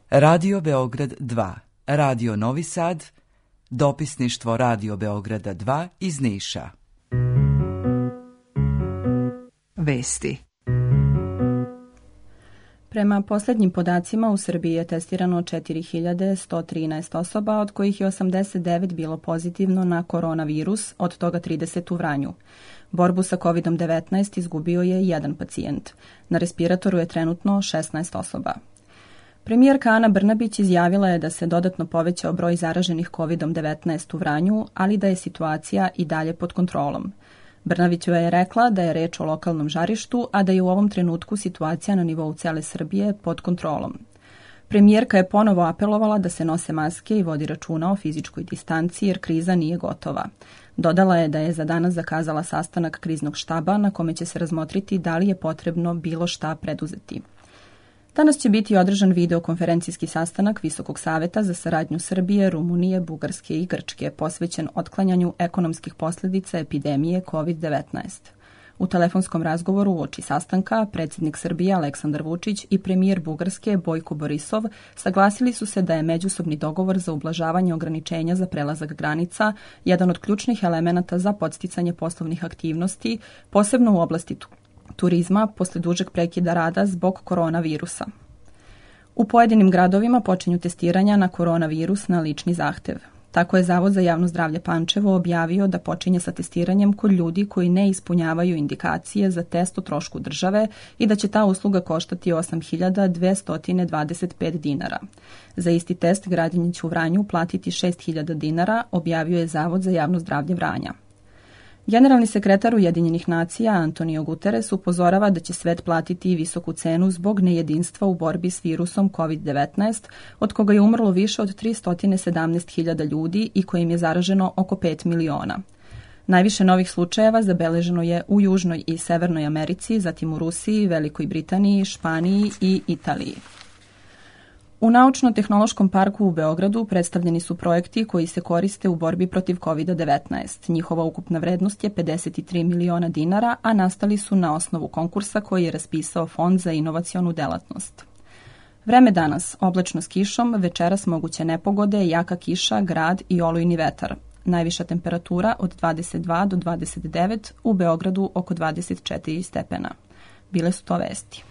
Radio Beograd 2, Radio Novi Sad, dopisništvo Radio Beograda 2 iz Niša. Vesti. Prema posljednjim podacima u Srbiji je testirano 4113 osoba, od kojih je 89 bilo pozitivno na koronavirus, od toga 30 u Vranju. Borbu sa COVID-19 izgubio je jedan pacijent. Na respiratoru je trenutno 16 osoba. Premijerka Ana Brnabić izjavila je da se dodatno povećao broj zaraženih COVID-19 u Vranju, ali da je situacija i dalje pod kontrolom. Brnabićeva je rekla da je reč o lokalnom žarištu, a da je u ovom trenutku situacija na nivou cele Srbije pod kontrolom. Premijerka je ponovo apelovala da se nose maske i vodi računa o fizičkoj distanci jer kriza nije gotova. Dodala je da je za danas zakazala sastanak kriznog štaba na kome će se razmotriti da li je potrebno bilo šta preduzeti. Danas će biti održan videokonferencijski sastanak Visokog saveta za saradnju Srbije, Rumunije, Bugarske i Grčke posvećen otklanjanju ekonomskih posljedica epidemije COVID-19. U telefonskom razgovoru uoči sastanka predsjednik Srbije Aleksandar Vučić i premijer Bugarske Bojko Borisov saglasili su se da je međusobni dogovor za ublažavanje ograničenja za prelazak granica jedan od ključnih elemenata za podsticanje poslovnih aktivnosti, posebno u oblasti turizma posle dužeg prekida rada zbog koronavirusa. U pojedinim gradovima počinju testiranja na koronavirus na lični zahtev. Tako je Zavod za javno zdravlje Pančevo objavio da počinje sa testiranjem kod ljudi koji ne ispunjavaju indikacije za test o trošku države i da će ta usluga koštati 8.225 dinara. Za isti test građani će u Vranju platiti 6.000 dinara, objavio je Zavod za javno zdravlje Vranja. Generalni sekretar Ujedinjenih nacija Antonio Guterres upozorava da će svet platiti visoku cenu zbog nejedinstva u borbi s virusom COVID-19, od koga je umrlo više od 317.000 ljudi i kojim je zaraženo oko 5 miliona. Najviše novih slučajeva zabeleženo je u Južnoj i Severnoj Americi, zatim u Rusiji, Velikoj Britaniji, Španiji i Italiji. U Naučno-tehnološkom parku u Beogradu predstavljeni su projekti koji se koriste u borbi protiv COVID-19. Njihova ukupna vrednost je 53 miliona dinara, a nastali su na osnovu konkursa koji je raspisao Fond za inovacionu delatnost. Vreme danas, oblačno s kišom, večeras moguće nepogode, jaka kiša, grad i olujni vetar. Najviša temperatura od 22 do 29, u Beogradu oko 24 stepena. Bile su to vesti.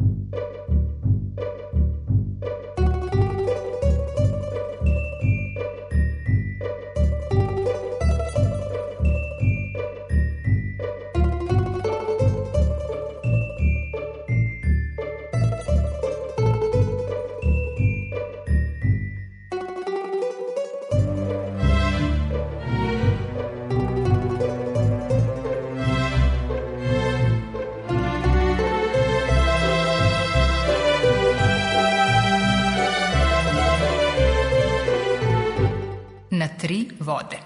Na tri vode.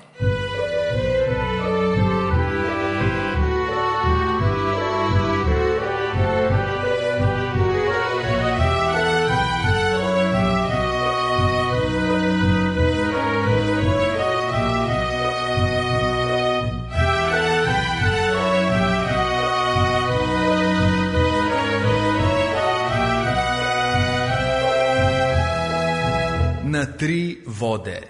Na tri vode.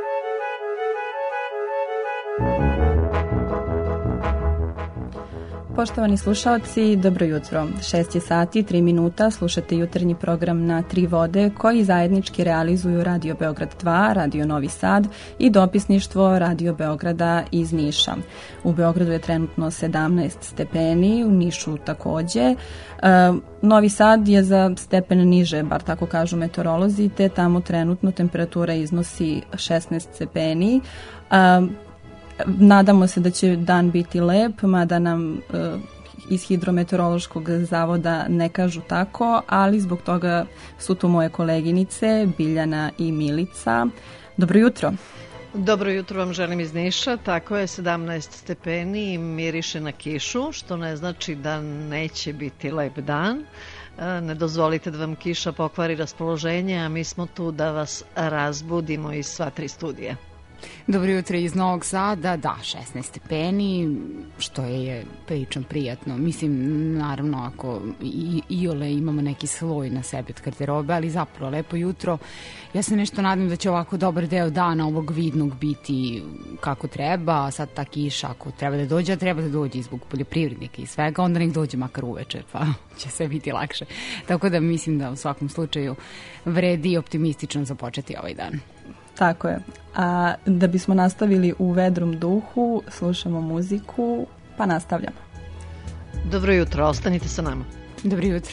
Poštovani slušalci, dobro jutro. 6 je sati, 3 minuta, slušate jutarnji program Na tri vode koji zajednički realizuju Radio Beograd 2, Radio Novi Sad i dopisništvo Radio Beograda iz Niša. U Beogradu je trenutno 17 stepeni, u Nišu takođe. Novi Sad je za stepen niže, bar tako kažu meteorolozi, te tamo trenutno temperatura iznosi 16 stepeni. Nadamo se da će dan biti lep, mada nam iz Hidrometeorološkog zavoda ne kažu tako, ali zbog toga su tu moje koleginice Biljana i Milica. Dobro jutro. Dobro jutro vam želim iz Niša, tako je 17 stepeni i miriše na kišu, što ne znači da neće biti lep dan. Ne dozvolite da vam kiša pokvari raspoloženje, a mi smo tu da vas razbudimo iz sva tri studija. Dobro jutro iz Novog Sada, da, 16 stepeni, što je prilično prijatno. Mislim, naravno, ako iole imamo neki sloj na sebi od garderobe, ali zapravo lepo jutro. Ja se nešto nadam da će ovako dobar deo dana ovog vidnog biti kako treba, a sad ta kiša, ako treba da dođe, a treba da dođe zbog poljoprivrednika i svega, onda nek dođe makar uveče, pa će sve biti lakše. Tako da mislim da u svakom slučaju vredi optimistično započeti ovaj dan. Tako je. A da bismo nastavili u vedrom duhu, slušamo muziku, pa nastavljamo. Dobro jutro, ostanite sa nama. Dobro jutro.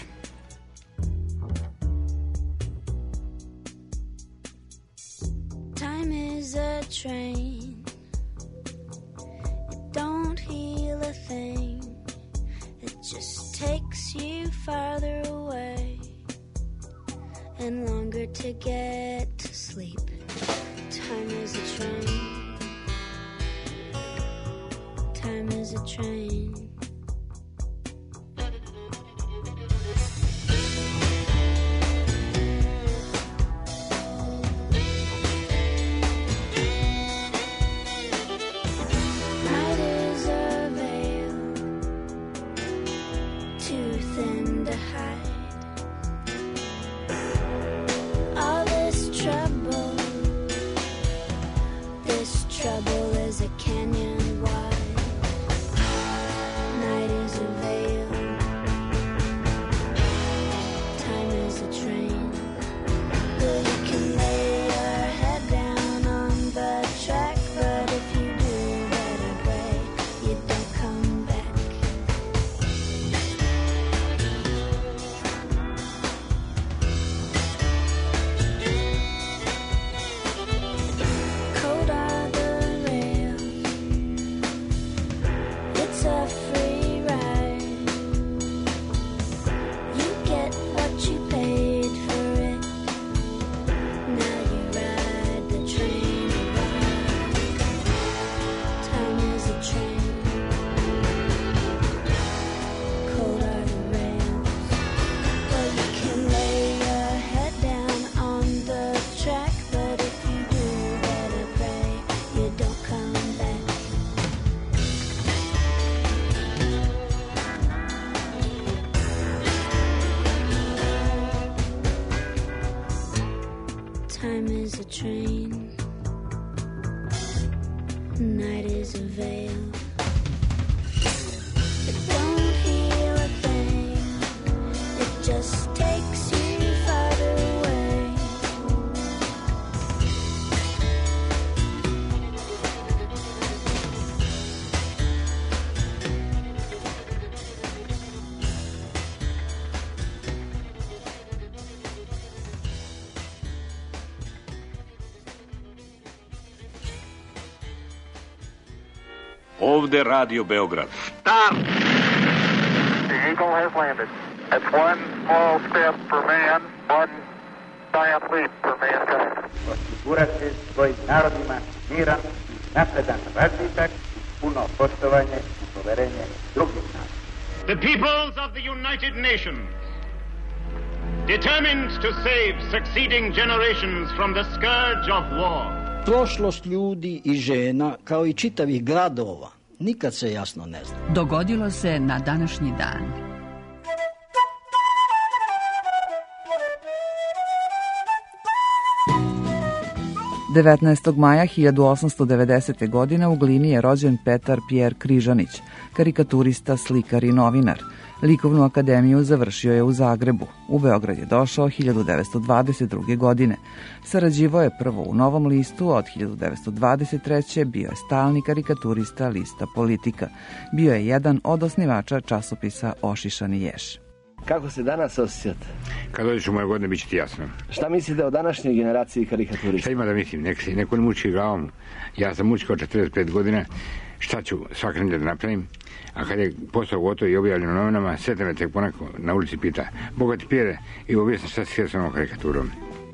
Time is a train. It don't heal a thing. It just takes you farther away and longer to get to sleep. Time is a train. Time is a train. Night is a veil, too thin to hide. All this trouble. Trouble is a canyon wide. Night is a veil. Time is a train. Well, you can lay your head down on the track, but if you do, better pray you don't come back. Cold on a free ride. You get what you paid for it. Now you ride the train around. Time is a train. Cold are the rails. Well, you can lay your head down on the track, but if you do, better pray you don't come back. Time is a train. Night is a veil. It don't heal a thing. It just takes you farther away. Ovde Radio Beograd. Stop! The Eagle has landed. That's one small step for man, one giant leap for mankind. Osigurati svojim narodima miran, napredan razvitak, puno poštovanje i poverenje drugih naroda. The peoples of the United Nations, determined to save succeeding generations from the scourge of war. Prošlost ljudi i žena, kao i čitavih gradova, nikad se jasno ne zna. Dogodilo se na današnji dan. – 19. maja 1890. godine u Glini je rođen Petar Pjer Križanić, karikaturista, slikar i novinar. Likovnu akademiju završio je u Zagrebu. U Beograd je došao 1922. godine. Sarađivao je prvo u Novom listu, od 1923. bio je stalni karikaturista lista Politika. Bio je jedan od osnivača časopisa Ošišani ješ. Kako se danas osjećate? Kad dođeš u moje godine, bit će ti jasno. Šta mislite o današnjoj generaciji karikaturista? Šta ima da mislim? Neko ne muči glavom. Ja sam mučkao 45 godina. Šta ću svake nedelje da napravim? A kad je posao gotov i objavljeno u novinama, sve me tek ponako na ulici pita: Boga ti Pjere, i objasni šta si sa ovom karikaturom.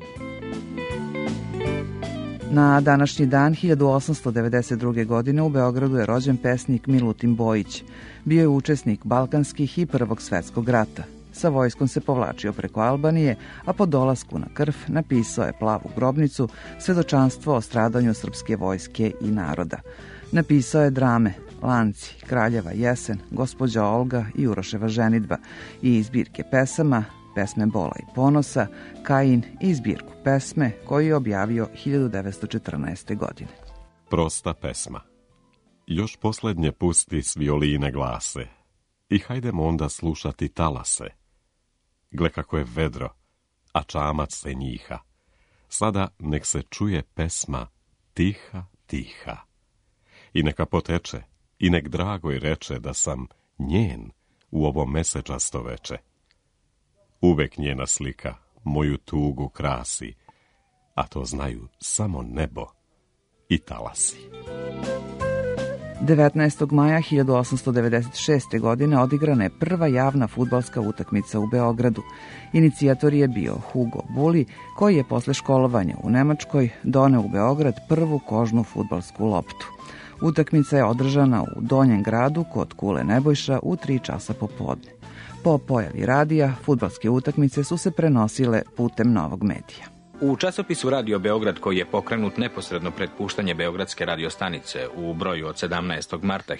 Na današnji dan 1892. godine u Beogradu je rođen pesnik Milutin Bojić. Bio je učesnik Balkanskih i Prvog svetskog rata. Sa vojskom se povlačio preko Albanije, a po dolasku na Krf napisao je Plavu grobnicu, svedočanstvo o stradanju srpske vojske i naroda. Napisao je drame Lanci, Kraljeva jesen, Gospođa Olga i Uroševa ženidba i zbirke pesama, pesme Bola i ponosa, Kajin i zbirku pesme koju je objavio 1914. godine. Prosta pesma. Još posljednje pusti s violine glase i hajdemo onda slušati talase. Gle kako je vedro, a čamac se njiha. Sada nek se čuje pesma tiha, tiha. I neka poteče, i nek dragoj reče da sam njen u ovo mesečasto veče. Uvek njena slika moju tugu krasi, a to znaju samo nebo i talasi. 19. maja 1896. godine odigrana je prva javna fudbalska utakmica u Beogradu. Inicijator je bio Hugo Bulli, koji je posle školovanja u Nemačkoj doneo u Beograd prvu kožnu fudbalsku loptu. Utakmica je održana u Donjem gradu kod Kule Nebojša u 3 časa popodne. Po pojavi radija, fudbalske utakmice su se prenosile putem novog medija. U časopisu Radio Beograd, koji je pokrenut neposredno pred puštanje Beogradske radiostanice u broju od 17. marta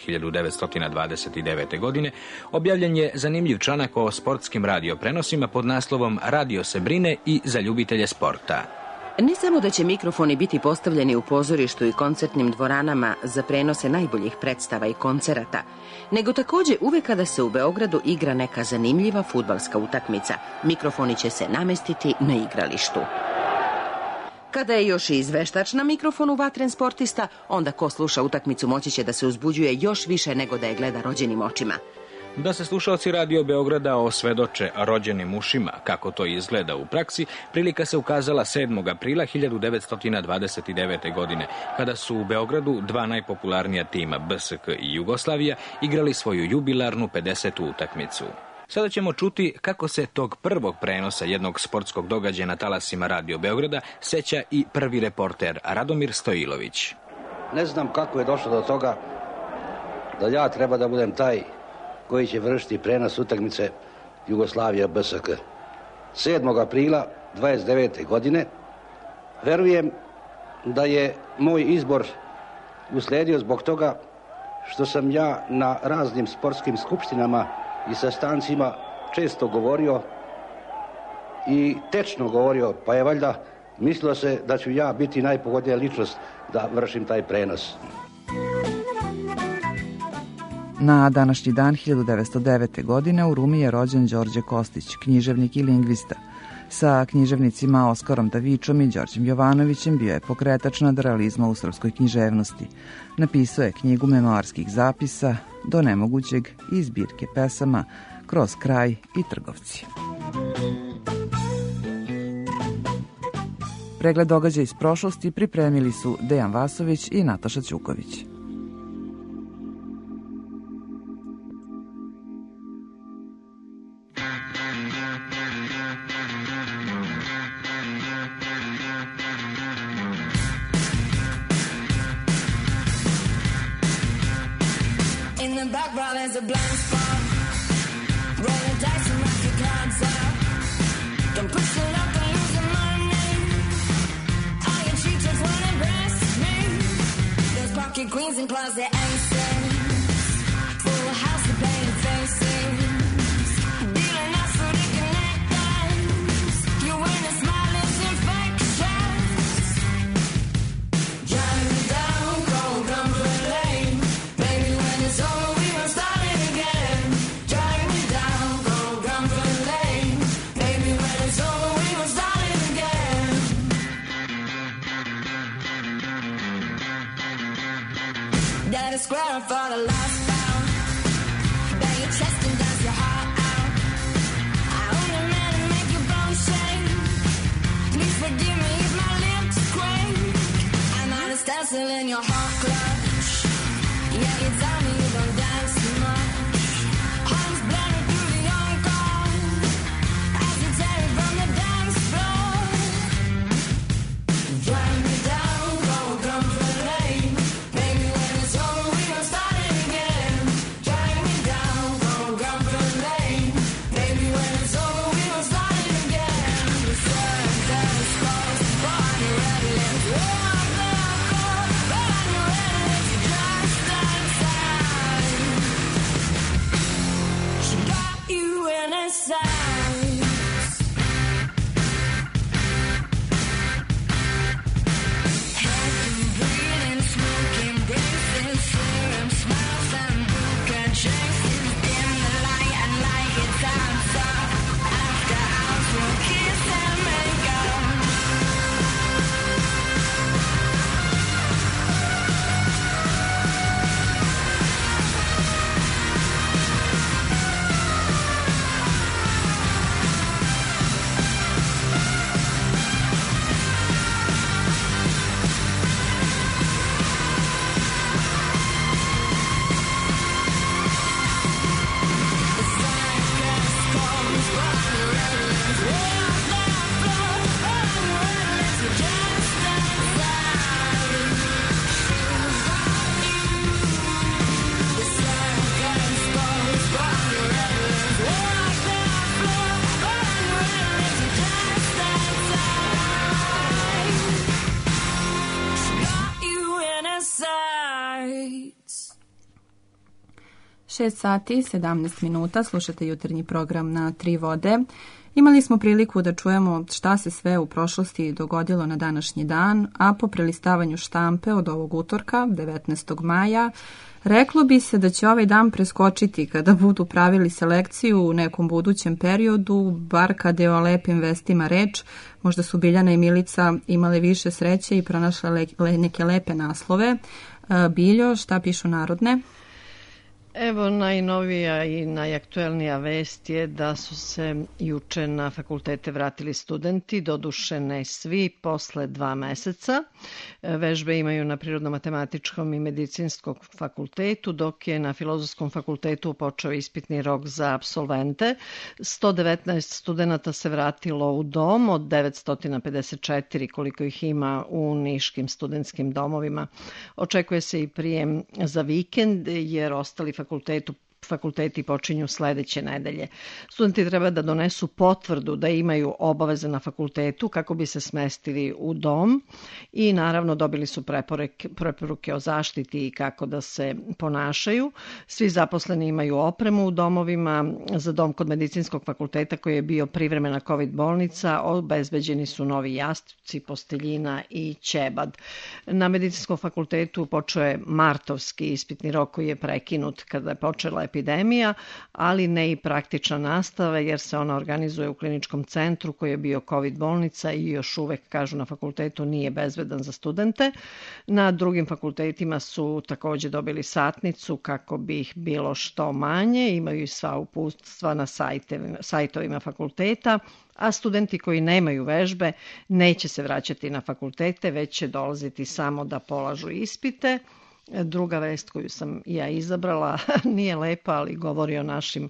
1929. godine, objavljen je zanimljiv članak o sportskim radioprenosima pod naslovom Radio se brine i za ljubitelje sporta. Ne samo da će mikrofoni biti postavljeni u pozorištu i koncertnim dvoranama za prenose najboljih predstava i koncerata, nego također uvek kada se u Beogradu igra neka zanimljiva fudbalska utakmica, mikrofoni će se namestiti na igralištu. Kada je još i izveštač na mikrofonu vatren sportista, onda ko sluša utakmicu moći će da se uzbuđuje još više nego da je gleda rođenim očima. Da se slušalci Radio Beograda osvedoče rođenim ušima, kako to izgleda u praksi, prilika se ukazala 7. aprila 1929. godine, kada su u Beogradu dva najpopularnija tima, BSK i Jugoslavija, igrali svoju jubilarnu 50. utakmicu. Sada ćemo čuti kako se tog prvog prenosa jednog sportskog događaja na talasima Radio Beograda seća i prvi reporter Radomir Stojilović. Ne znam kako je došlo do toga da ja treba da budem taj koji će vršiti prenos utakmice Jugoslavija BSK. 7. aprila 29. godine verujem da je moj izbor usledio zbog toga što sam ja na raznim sportskim skupštinama i sastancima često govorio i tečno govorio, pa je valjda mislilo se da ću ja biti najpogodnija ličnost da vršim taj prenos. Na današnji dan 1909. godine u Rumi je rođen Đorđe Kostić, književnik i lingvista. Sa književnicima Oskarom Davičom i Đorđem Jovanovićem bio je pokretač nadrealizma u srpskoj književnosti. Napisao je knjigu memoarskih zapisa Do nemogućeg i zbirke pesama Kroz kraj i Trgovci. Pregled događaja iz prošlosti pripremili su Dejan Vasović i Nataša Ćuković. There's a blind spot. Rolling dice and knock your cards out. Don't push the luck and use the money. All your cheaters wanna impress me. Those pocket queens and closet aces. Full house of painted faces. Dealing out so they can act us. You ain't a smiling's infectious. Drive me down, cold comfort lane. Baby, when it's over. That is square for the last pound. Bang your chest and dance your heart out. I only meant to make your bones shake. Please forgive me if my lips quake. I'm on a stencil in your heart clutch. Yeah, you tell me you don't dance much. Arms blending through the encore. As you tear it from the dance floor. Drive me down, go comfort lane. Baby, when it's over, we gon' start it again. Drive me down, go comfort lane. Baby, when it's 6 sati, 17 minuta, slušate jutarnji program na Tri vode. Imali smo priliku da čujemo šta se sve u prošlosti dogodilo na današnji dan, a po prelistavanju štampe od ovog utorka, 19. maja, reklo bi se da će ovaj dan preskočiti kada budu pravili selekciju u nekom budućem periodu, bar kada je o lepim vestima reč. Možda su Biljana i Milica imale više sreće i pronašle neke lepe naslove. Biljo, šta pišu Narodne? Evo, najnovija i najaktuelnija vest je da su se juče na fakultete vratili studenti, doduše ne svi, posle 2 meseca. Vežbe imaju na Prirodno-matematičkom i medicinskom fakultetu, dok je na Filozofskom fakultetu počeo ispitni rok za apsolvente. 119 studenta se vratilo u dom od 954 koliko ih ima u niškim studentskim domovima. Očekuje se i prijem za vikend jer ostali fakulteti počinju sledeće nedelje. Studenti treba da donesu potvrdu da imaju obaveze na fakultetu kako bi se smestili u dom i naravno dobili su preporuke o zaštiti i kako da se ponašaju. Svi zaposleni imaju opremu u domovima. Za dom kod medicinskog fakulteta koji je bio privremena COVID bolnica obezbeđeni su novi jastuci, posteljina i ćebad. Na medicinskom fakultetu počeo je martovski ispitni rok koji je prekinut kada je počela epidemija, ali ne i praktična nastava jer se ona organizuje u kliničkom centru koji je bio COVID bolnica i još uvek, kažu na fakultetu, nije bezbedan za studente. Na drugim fakultetima su takođe dobili satnicu kako bi ih bilo što manje, imaju i sva uputstva na sajtovima fakulteta, a studenti koji nemaju vežbe neće se vraćati na fakultete, već će dolaziti samo da polažu ispite. Druga vest koju sam ja izabrala nije lepa, ali govori o našim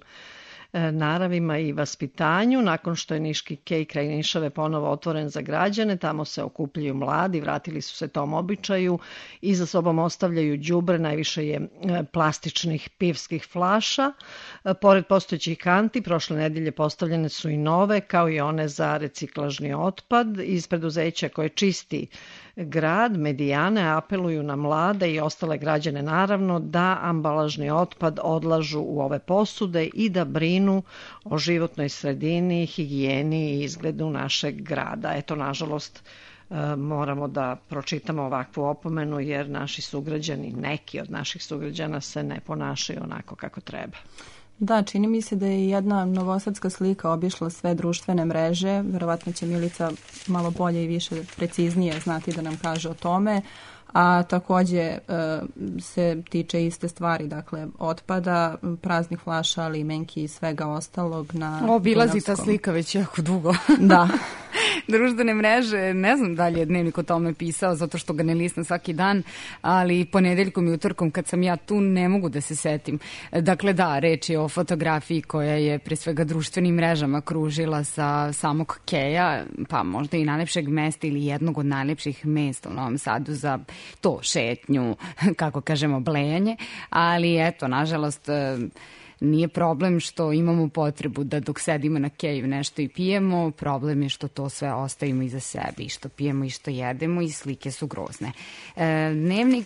naravima i vaspitanju. Nakon što je Niški kej kraj Nišave ponovo otvoren za građane, tamo se okupljaju mladi, vratili su se tom običaju i za sobom ostavljaju đubre, najviše je plastičnih pivskih flaša. Pored postojećih kanti, prošle nedelje postavljene su i nove, kao i one za reciklažni otpad. Iz preduzeća koje čisti grad, Medijane, apeluju na mlade i ostale građane naravno da ambalažni otpad odlažu u ove posude i da brinu o životnoj sredini, higijeni i izgledu našeg grada. Eto, nažalost, moramo da pročitamo ovakvu opomenu jer naši sugrađani, neki od naših sugrađana se ne ponašaju onako kako treba. Da, čini mi se da je jedna novosadska slika obišla sve društvene mreže. Verovatno će Milica malo bolje i više preciznije znati da nam kaže o tome. A takođe se tiče iste stvari, dakle otpada, praznih flaša, limenki i svega ostalog na obilazi ta slika već jako dugo. Da. Društvene mreže, ne znam da li je Dnevnik o tome pisao, zato što ga ne listam svaki dan, ali ponedeljkom i utorkom kad sam ja tu ne mogu da se setim. Dakle, da, reč je o fotografiji koja je pre svega društvenim mrežama kružila sa samog keja, pa možda i najlepšeg mesta ili jednog od najlepših mesta u Novom Sadu za to šetnju, kako kažemo, blejanje, ali eto, nažalost, nije problem što imamo potrebu da dok sedimo na keju nešto i pijemo, problem je što to sve ostavimo iza sebe i što pijemo i što jedemo i slike su grozne. Dnevnik,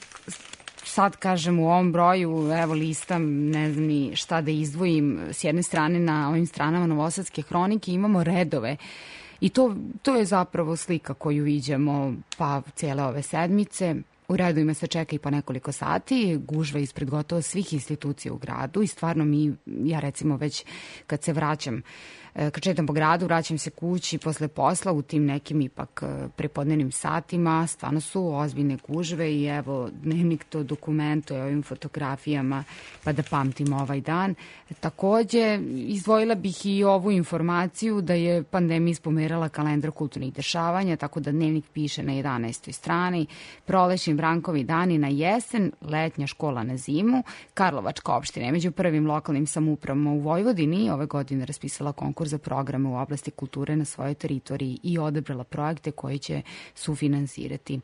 sad kažem u ovom broju, evo listam, ne znam ni šta da izdvojim, s jedne strane na ovim stranama Novosadske hronike imamo redove. I to je zapravo slika koju viđamo pa cijele ove sedmice. U redovima se čeka i po nekoliko sati, gužva ispred gotovo svih institucija u gradu i stvarno ja recimo već kad se vraćam, kad šetam po gradu, vraćam se kući posle posla u tim nekim ipak prepodnevnim satima, stvarno su ozbiljne gužve i evo Dnevnik to dokumentuje ovim fotografijama pa da pamtimo ovaj dan. Takođe, izdvojila bih i ovu informaciju da je pandemija ispomerala kalendar kulturnih dešavanja, tako da Dnevnik piše na 11. strani, prolećni Brankovi dani na jesen, letnja škola na zimu, Karlovačka opština je među prvim lokalnim samoupravama u Vojvodini ove godine raspisala konkurs za programe u oblasti kulture na svojoj teritoriji i odabrala projekte koji će sufinansirati.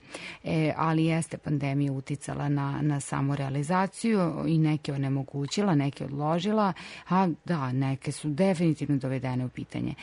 Ali jeste pandemija uticala na samu realizaciju i neke onemogućila, neke odložila, a da, neke su definitivno dovedene u pitanje.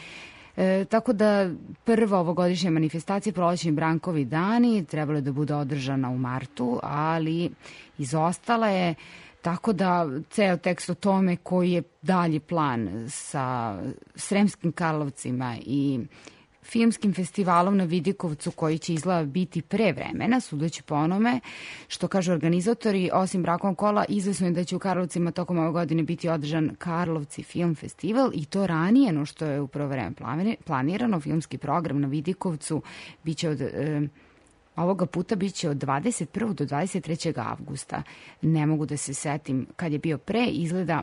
Tako da prva ovogodišnja manifestacija Prolećni Brankovi dani trebalo da bude održana u martu, ali izostala je Tako da ceo tekst o tome koji je dalji plan sa Sremskim Karlovcima i filmskim festivalom na Vidikovcu koji će izgleda biti pre vremena, sudeći po onome što kažu organizatori, osim brakom kola, izvesno je da će u Karlovcima tokom ove godine biti održan Karlovci film festival i to ranije no što je upravo vreme planirano. Filmski program na Vidikovcu biće ovoga puta biće od 21. do 23. avgusta. Ne mogu da se setim kad je bio pre, izgleda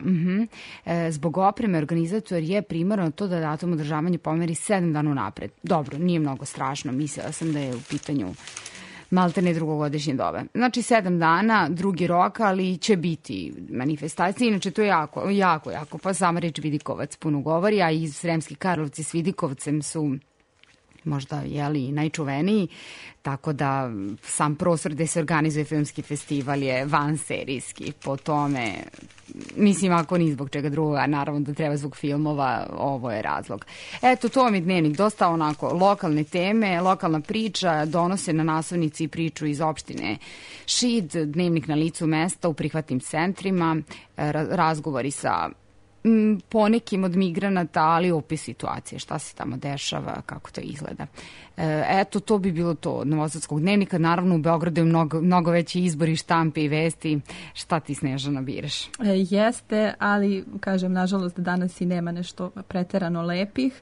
zbog opreme organizator je primarno to da datum održavanja pomeri 7 dana unapred. Dobro, nije mnogo strašno, mislila sam da je u pitanju maltene drugogodišnje dobe. Znači 7 dana, drugi rok, ali će biti manifestacije. Inače, to je jako, pa sama reč Vidikovac puno govori, a i Sremski Karlovci s Vidikovcem su možda i najčuveniji, tako da sam prostor gde se organizuje filmski festival je vanserijski. Po tome, mislim, ako ni zbog čega druga, naravno da treba zbog filmova, ovo je razlog. Eto, to vam je dnevnik, dosta onako lokalne teme, lokalna priča, donose na naslovnici i priču iz opštine Šid, dnevnik na licu mesta u prihvatnim centrima, razgovori sa ponekim od migranata, ali opis situacije, šta se tamo dešava, kako to izgleda. Eto, to bi bilo to od Novosadskog dnevnika. Naravno, u Beogradu je mnogo veći izbor i štampe i vesti. Šta ti, Snežana, biraš? Jeste, ali, kažem, nažalost, danas i nema nešto preterano lepih.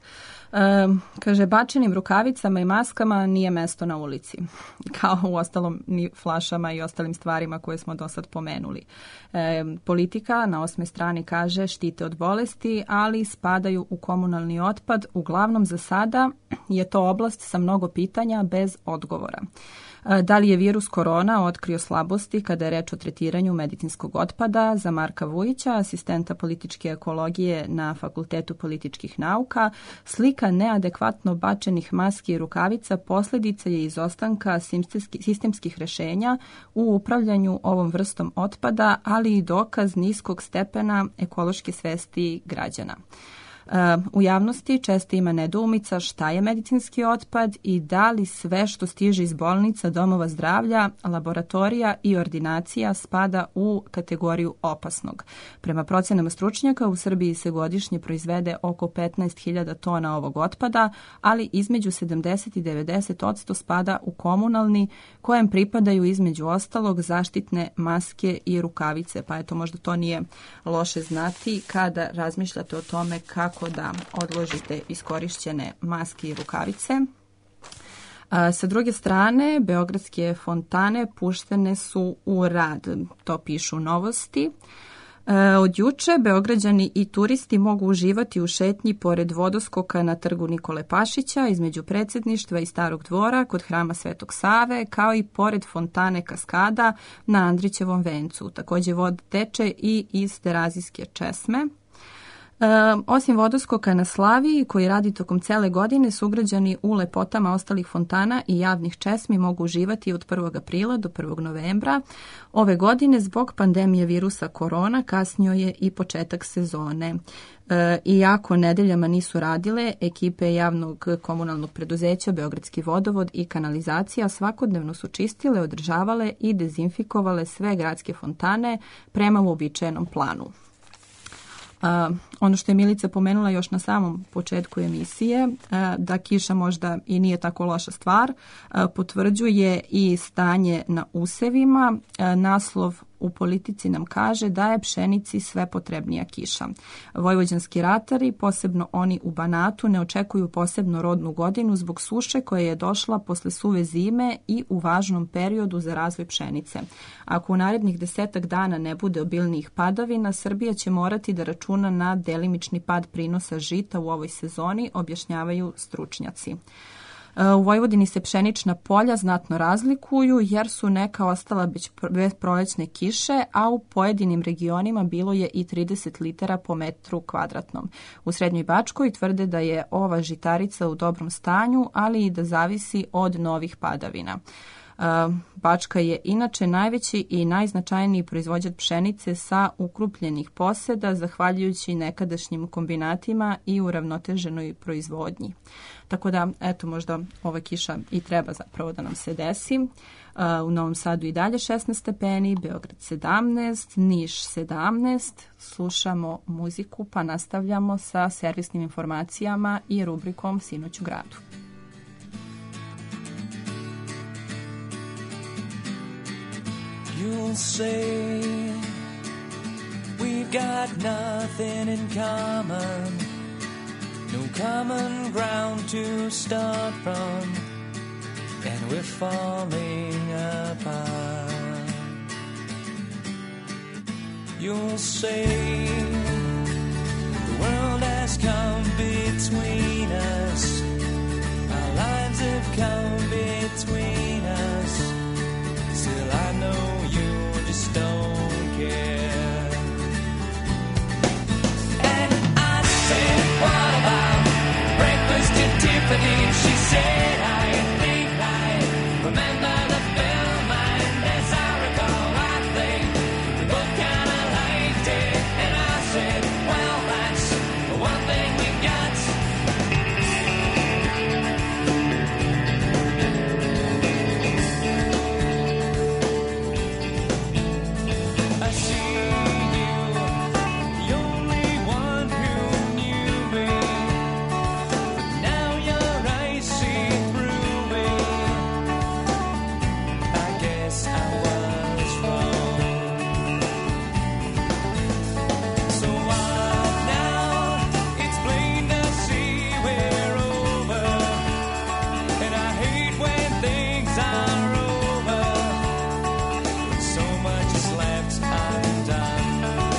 Kaže, bačenim rukavicama i maskama nije mesto na ulici, kao u ostalom ni flašama i ostalim stvarima koje smo do sad pomenuli. Politika na 8. strani kaže štite od bolesti, ali spadaju u komunalni otpad. Uglavnom za sada je to oblast sa mnogo pitanja bez odgovora. Da li je virus korona otkrio slabosti kada je reč o tretiranju medicinskog otpada? Za Marka Vujića, asistenta političke ekologije na Fakultetu političkih nauka, slika neadekvatno bačenih maski i rukavica posljedica je izostanka sistemskih rešenja u upravljanju ovom vrstom otpada, ali i dokaz niskog stepena ekološke svesti građana. U javnosti često ima nedoumica šta je medicinski otpad i da li sve što stiže iz bolnica, domova zdravlja, laboratorija i ordinacija spada u kategoriju opasnog. Prema procenama stručnjaka u Srbiji se godišnje proizvede oko 15.000 tona ovog otpada, ali između 70 i 90% spada u komunalni, kojem pripadaju između ostalog zaštitne maske i rukavice. Pa eto, možda to nije loše znati kada razmišljate o tome kako da odložite iskorišćene maske i rukavice. Sa druge strane, beogradske fontane puštene su u rad, to pišu Novosti. Od juče Beograđani i turisti mogu uživati u šetnji pored vodoskoka na trgu Nikole Pašića između predsjedništva i Starog dvora kod hrama Svetog Save, kao i pored fontane Kaskada na Andrićevom vencu. Također voda teče i iz Terazijske česme. Osim vodoskoka na Slaviji, koji radi tokom cele godine, sugrađani u lepotama ostalih fontana i javnih česmi mogu uživati od 1. aprila do 1. novembra. Ove godine, zbog pandemije virusa korona, kasnio je i početak sezone. Iako nedeljama nisu radile, ekipe javnog komunalnog preduzeća Beogradski vodovod i kanalizacija svakodnevno su čistile, održavale i dezinfikovale sve gradske fontane prema uobičajenom planu. Ono što je Milica pomenula još na samom početku emisije, da kiša možda i nije tako loša stvar, potvrđuje i stanje na usevima. Naslov u Politici nam kaže da je pšenici sve potrebnija kiša. Vojvođanski ratari, posebno oni u Banatu, ne očekuju posebno rodnu godinu zbog suše koja je došla posle suve zime i u važnom periodu za razvoj pšenice. Ako u narednih 10 dana ne bude obilnijih padavina, Srbija će morati da računa na delimični pad prinosa žita u ovoj sezoni, objašnjavaju stručnjaci. U Vojvodini se pšenična polja znatno razlikuju jer su neka ostala bez prolećne kiše, a u pojedinim regionima bilo je i 30 litara po metru kvadratnom. U Srednjoj Bačkoj tvrde da je ova žitarica u dobrom stanju, ali i da zavisi od novih padavina. Bačka je inače najveći i najznačajniji proizvođač pšenice sa ukrupljenih poseda, zahvaljujući nekadašnjim kombinatima i uravnoteženoj proizvodnji. Tako da, eto, možda ova kiša i treba zapravo da nam se desi. U Novom Sadu i dalje 16 stepeni, Beograd 17, Niš 17. Slušamo muziku pa nastavljamo sa servisnim informacijama i rubrikom Sinoć u gradu. You'll say we've got nothing in common, no common ground to start from, and we're falling apart. You'll say the world has come between us, our lives have come between us, still I know you just don't care. And I said, what about breakfast at Tiffany? She said, I think I remember the film, and as I recall, I think we both kind of liked it. And I said, well, that's the one thing we got. I see you, the only one who knew me, but now your eyes see through me. I guess I was wrong. So what now? It's plain to see we're over, and I hate when things are over, when so much is left undone.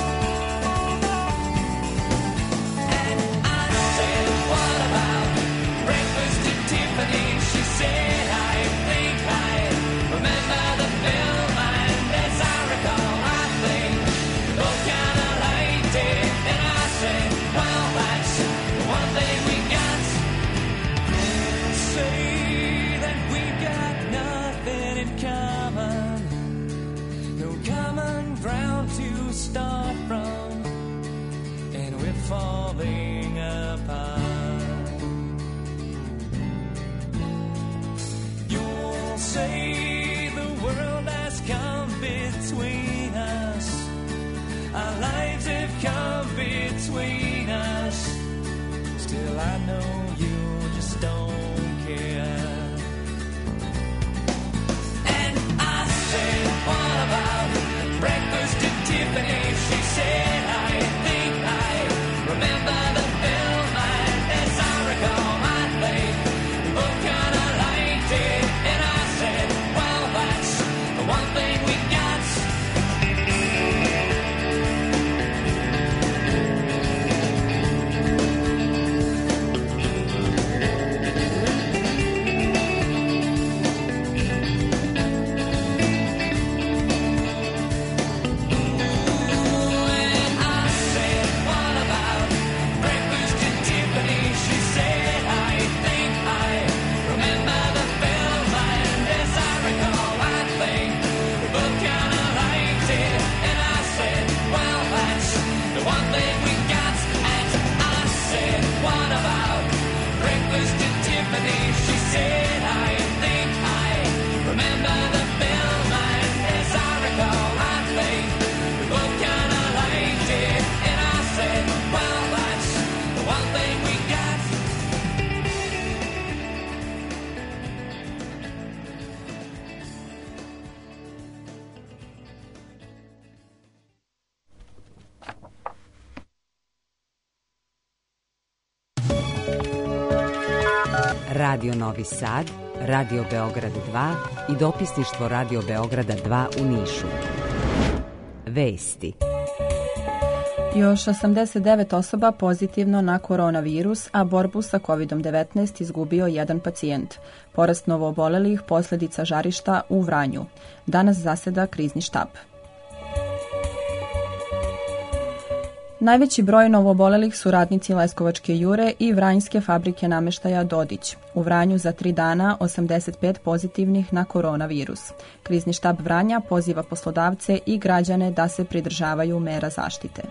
And I said, what about breakfast at Tiffany? She said, I think I remember the film, and as I recall, I think we both kind of liked it. And I said, well, that's the one thing we got. Say that we've got nothing in common, no common ground to start from, and we're falling apart. You'll say the world has come between us, our lives have come between us, still I know you just don't care. And I said, what about breakfast at Tiffany? She said, I think I remember the film, and as I recall, I think we both kind of liked it. And I said, well, that's the one thing we got. And I said, what about breakfast at Tiffany? She said, I think I remember the film, and as I recall, I think we both kind of liked it. And I said, well, that's the one thing we got. And I said, what about breakfast at Tiffany? She said, I think I remember the film, and as I recall, I think we both kind of liked it. And I said, well, that's the one thing we got. Radio Novi Sad, Radio Beograd 2 i dopisništvo Radio Beograda 2 u Nišu. Vesti. Još 89 osoba pozitivno na koronavirus, a borbu sa COVID-19 izgubio jedan pacijent. Porast novoobolelih posljedica žarišta u Vranju. Danas zaseda krizni štab. Najveći broj novoobolelih su radnici Leskovačke Jure i Vranjske fabrike nameštaja Dodić. U Vranju za 3 dana 85 pozitivnih na koronavirus. Krizni štab Vranja poziva poslodavce i građane da se pridržavaju mera zaštite.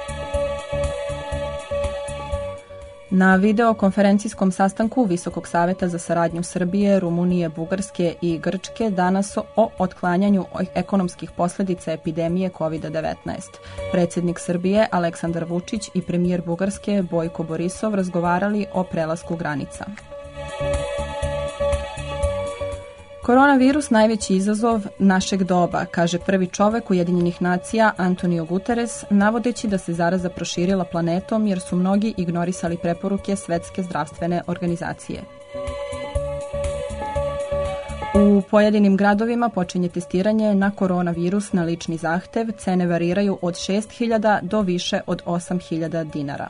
Na videokonferencijskom sastanku Visokog saveta za saradnju Srbije, Rumunije, Bugarske i Grčke danas o otklanjanju ekonomskih posljedica epidemije COVID-19. Predsjednik Srbije Aleksandar Vučić i premijer Bugarske Bojko Borisov razgovarali o prelasku granica. Koronavirus najveći izazov našeg doba, kaže prvi čovek Ujedinjenih nacija Antonio Guterres, navodeći da se zaraza proširila planetom jer su mnogi ignorisali preporuke Svetske zdravstvene organizacije. U pojedinim gradovima počinje testiranje na koronavirus na lični zahtev, cene variraju od 6.000 do više od 8.000 dinara.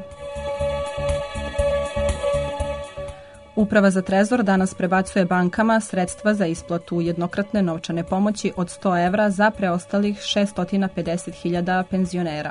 Uprava za Trezor danas prebacuje bankama sredstva za isplatu jednokratne novčane pomoći od 100 evra za preostalih 650.000 penzionera.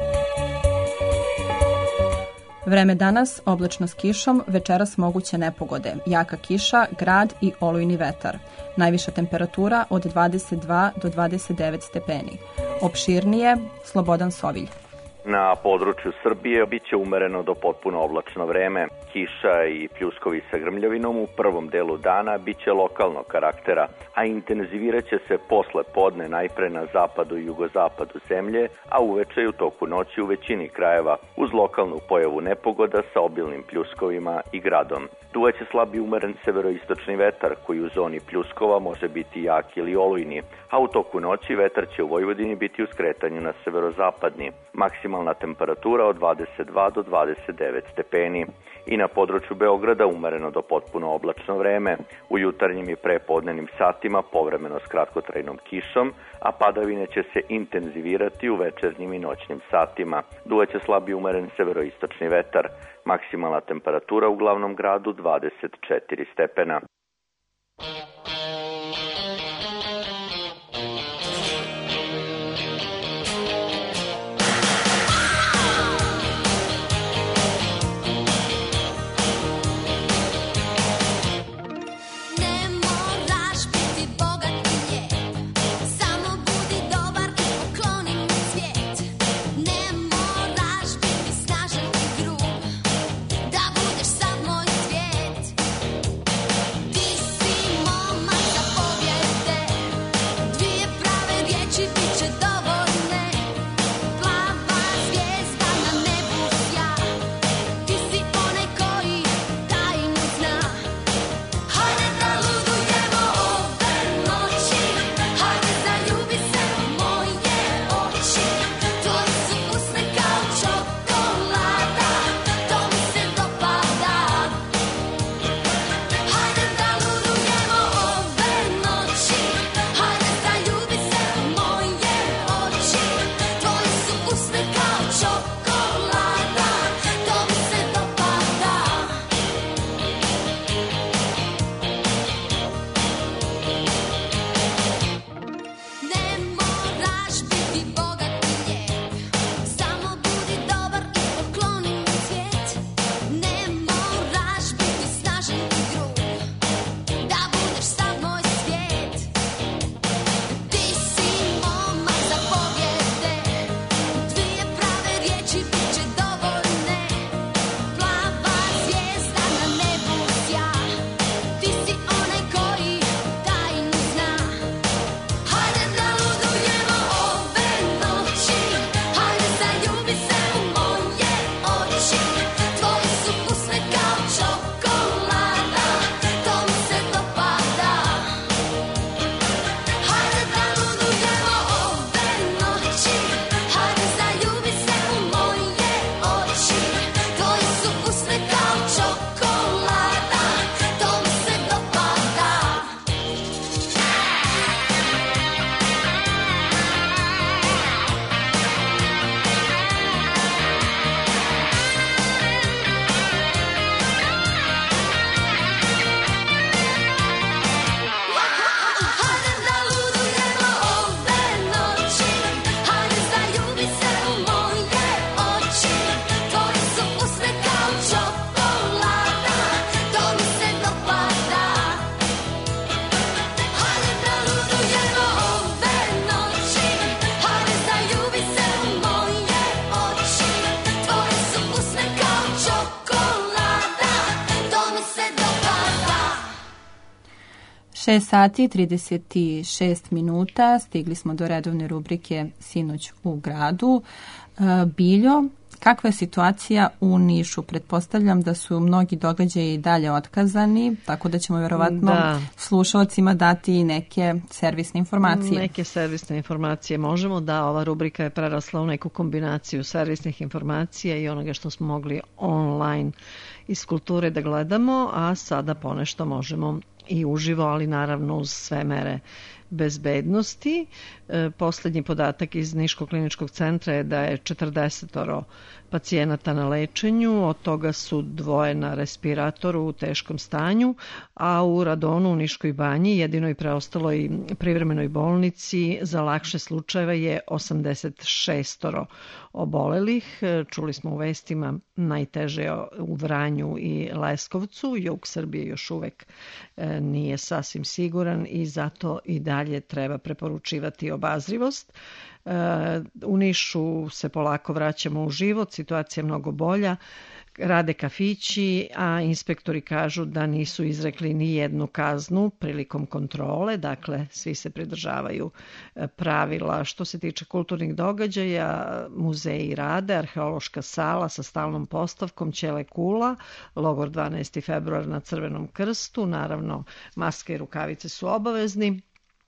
Vreme danas, oblačno s kišom, večeras moguće nepogode, jaka kiša, grad i olujni vetar. Najviša temperatura od 22 do 29 stepeni. Opširnije, Slobodan Sovilj. Na području Srbije biće umereno do potpuno oblačno vreme. Kiša i pljuskovi sa grmljavinom u prvom delu dana biće lokalnog karaktera, a intenzivirat će se posle podne najpre na zapadu i jugozapadu zemlje, a uveče i u toku noći u većini krajeva, uz lokalnu pojavu nepogoda sa obilnim pljuskovima i gradom. Duvaće slab i umeren severoistočni vetar, koji u zoni pljuskova može biti jak ili olujni, a u toku noći vetar će u Vojvodini biti u skretanju na severozapadni. Maksimalna temperatura od 22 do 29 stepeni. I na području Beograda umereno do potpuno oblačno vreme. U jutarnjim i prepodnevnim satima povremeno s kratkotrajnom kišom, a padavine će se intenzivirati u večernjim i noćnim satima. Duvaće slab i umeren severoistočni vetar. Maksimalna temperatura u glavnom gradu 24 stepena. Da budeš sav moj svijet. 6 sati 36 minuta, stigli smo do redovne rubrike Sinoć u gradu. Biljo, kakva je situacija u Nišu? Pretpostavljam da su mnogi događaji i dalje otkazani, tako da ćemo vjerovatno slušalcima dati neke servisne informacije. Neke servisne informacije možemo, da, ova rubrika je prerasla u neku kombinaciju servisnih informacija i onoga što smo mogli online iz kulture da gledamo, a sada ponešto možemo i uživo, ali naravno uz sve mere bezbednosti. Poslednji podatak iz Niškog kliničkog centra je da je 40 pacijenata na lečenju, od toga su 2 na respiratoru u teškom stanju, a u Radonu u Niškoj banji, jedinoj preostaloj privremenoj bolnici za lakše slučajeve, je 86 obolelih. Čuli smo u vestima najteže u Vranju i Leskovcu. Jug Srbije još uvek nije sasvim siguran i zato i dalje treba preporučivati obazrivost. U Nišu se polako vraćamo u život, situacija je mnogo bolja, rade kafići, a inspektori kažu da nisu izrekli ni jednu kaznu prilikom kontrole, dakle svi se pridržavaju pravila. Što se tiče kulturnih događaja, muzeji rade, arheološka sala sa stalnom postavkom Ćele Kula, logor 12. februar na Crvenom krstu, naravno maske i rukavice su obavezni,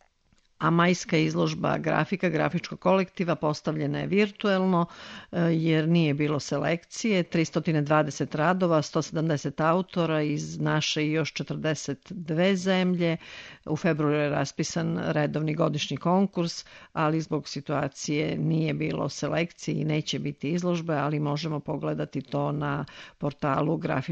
a majska izložba grafika grafičkog kolektiva postavljena je virtuelno jer nije bilo selekcije. 320 radova, 170 autora iz naše i još 42 zemlje. U februaru je raspisan redovni godišnji konkurs, ali zbog situacije nije bilo selekcije i neće biti izložbe, ali možemo pogledati to na portalu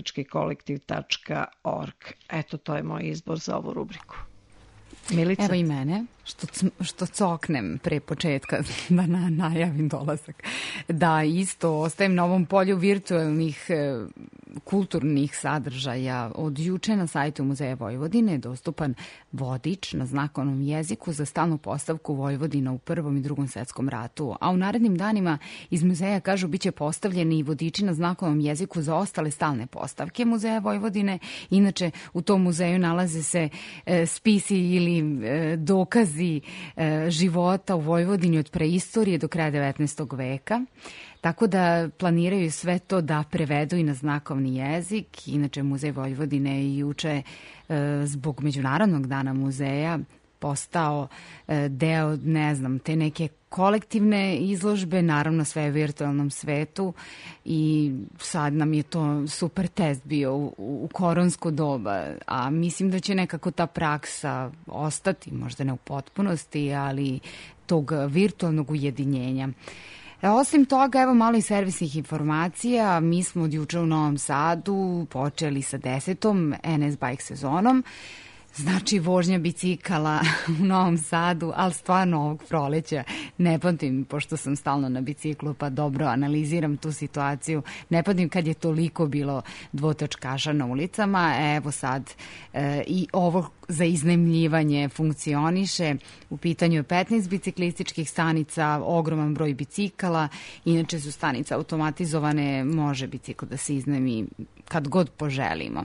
grafičkikolektiv.org. Eto, to je moj izbor za ovu rubriku. Milica? Evo i mene, što coknem pre početka da najavim dolazak. Da, isto ostajem na ovom polju virtualnih kulturnih sadržaja. Od juče na sajtu Muzeja Vojvodine je dostupan vodič na znakovnom jeziku za stalnu postavku Vojvodina u Prvom i Drugom svetskom ratu. A u narednim danima iz muzeja, kažu, biće postavljeni i vodiči na znakovnom jeziku za ostale stalne postavke Muzeja Vojvodine. Inače, u tom muzeju nalaze se spisi ili dokazi života u Vojvodini od preistorije do kraja 19. veka. Tako da planiraju sve to da prevedu i na znakovni jezik. Inače, Muzej Vojvodine je juče zbog Međunarodnog dana muzeja postao deo, te neke kolektivne izložbe, naravno sve u virtualnom svetu, i sad nam je to super test bio u koronsko doba, a mislim da će nekako ta praksa ostati, možda ne u potpunosti, ali tog virtualnog ujedinjenja. Osim toga, evo malo i servisnih informacija. Mi smo od juče u Novom Sadu počeli sa 10. NS Bike sezonom. Znači, vožnja bicikala u Novom Sadu, ali stvarno ovog proleća ne pamtim, pošto sam stalno na biciklu, pa dobro analiziram tu situaciju. Ne pamtim kad je toliko bilo dvotočkaša na ulicama. Evo sad i ovo za iznajmljivanje funkcioniše. U pitanju je 15 biciklističkih stanica, ogroman broj bicikala. Inače su stanice automatizovane, može bicikl da se iznajmi kad god poželimo.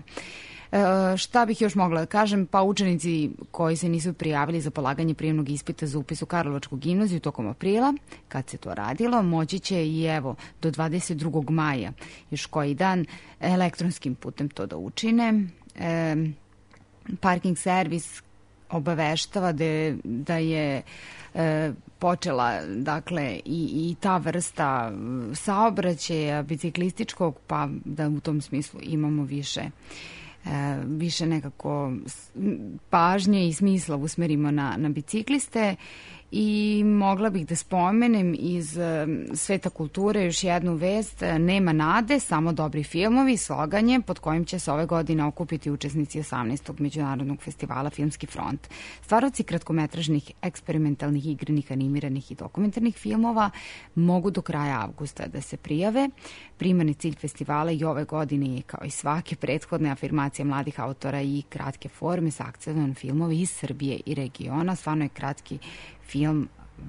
Šta bih još mogla da kažem? Pa učenici koji se nisu prijavili za polaganje prijemnog ispita za upis u Karlovačku gimnaziju tokom aprila, kad se to radilo, moći će i evo do 22. maja, još koji dan, elektronskim putem to da učine. Parking servis obaveštava da je počela, dakle, i ta vrsta saobraćaja biciklističkog, pa da u tom smislu imamo više nekako pažnje i smisla usmerimo na bicikliste. I mogla bih da spomenem iz sveta kulture još jednu vest. Nema nade, samo dobri filmovi, sloganje pod kojim će se ove godine okupiti učesnici 18. Međunarodnog festivala Filmski front. Stvaroci kratkometražnih, eksperimentalnih, igranih, animiranih i dokumentarnih filmova mogu do kraja avgusta da se prijave. Primarni cilj festivala i ove godine je, kao i svake prethodne, afirmacije mladih autora i kratke forme sa akcentom na filmove iz Srbije i regiona. Stvarno je kratki film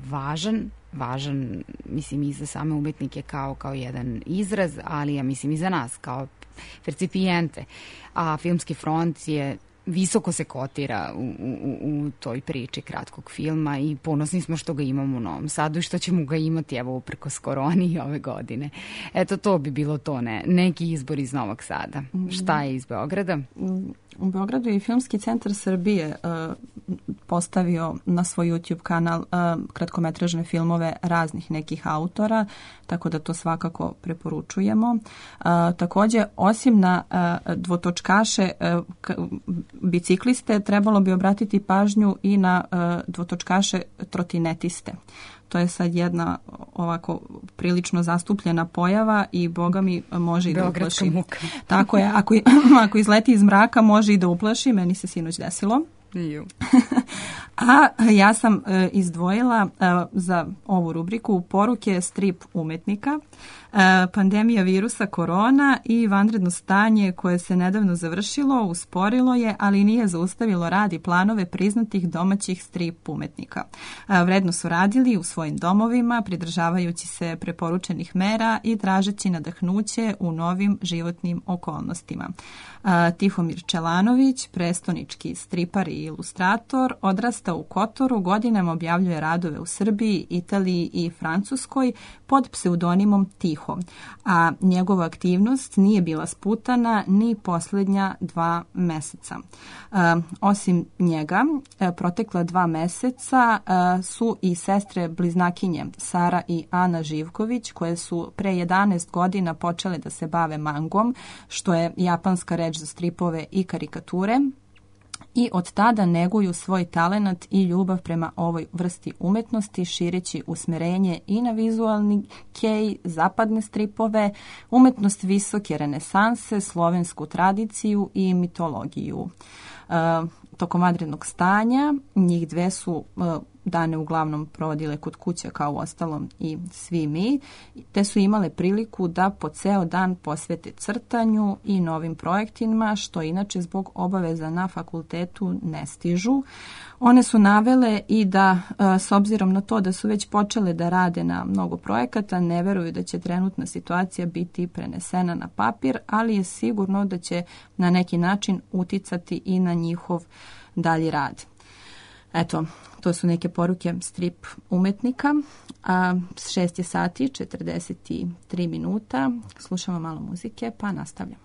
važan, mislim, i za same umetnike kao jedan izraz, ali ja mislim i za nas kao percipijente. A Filmski front je visoko se kotira u toj priči kratkog filma i ponosni smo što ga imamo u Novom Sadu i što ćemo ga imati evo uprkos koroni ove godine. Eto, to bi bilo to, neki izbor iz Novog Sada. Šta je iz Beograda? U Beogradu je Filmski centar Srbije postavio na svoj YouTube kanal kratkometražne filmove raznih nekih autora, tako da to svakako preporučujemo. Također, osim na dvotočkaše bicikliste, trebalo bi obratiti pažnju i na dvotočkaše trotinetiste. To je sad jedna ovako prilično zastupljena pojava i boga mi može i da uplaši. Muka. Tako je, ako izleti iz mraka može i da uplaši, meni se sinoć desilo. A ja sam izdvojila za ovu rubriku poruke strip umetnika, pandemija virusa korona i vanredno stanje koje se nedavno završilo, usporilo je, ali nije zaustavilo rad i planove priznatih domaćih strip umetnika. Vredno su radili u svojim domovima, pridržavajući se preporučenih mera i tražeći nadahnuće u novim životnim okolnostima. Tihomir Čelanović, prestonički stripar i ilustrator, odrastao u Kotoru, godinama objavljuje radove u Srbiji, Italiji i Francuskoj pod pseudonimom Tiho, a njegova aktivnost nije bila sputana ni posljednja 2 meseca. Osim njega, protekla 2 meseca su i sestre bliznakinje Sara i Ana Živković, koje su pre 11 godina počele da se bave mangom, što je japanska reč za stripove i karikature, i od tada neguju svoj talenat i ljubav prema ovoj vrsti umetnosti, šireći usmerenje i na vizualni kej, zapadne stripove, umetnost visoke renesanse, slovensku tradiciju i mitologiju. Tokom vanrednog stanja njih dve su dane uglavnom provodile kod kuće kao uostalom i svi mi, te su imale priliku da po ceo dan posvete crtanju i novim projektima, što inače zbog obaveza na fakultetu ne stižu. One su navele i da, s obzirom na to da su već počele da rade na mnogo projekata, ne veruju da će trenutna situacija biti prenesena na papir, ali je sigurno da će na neki način uticati i na njihov dalji rad. Eto, to su neke poruke strip umetnika. 6 je sati, 43 minuta. Slušamo malo muzike, pa nastavljamo.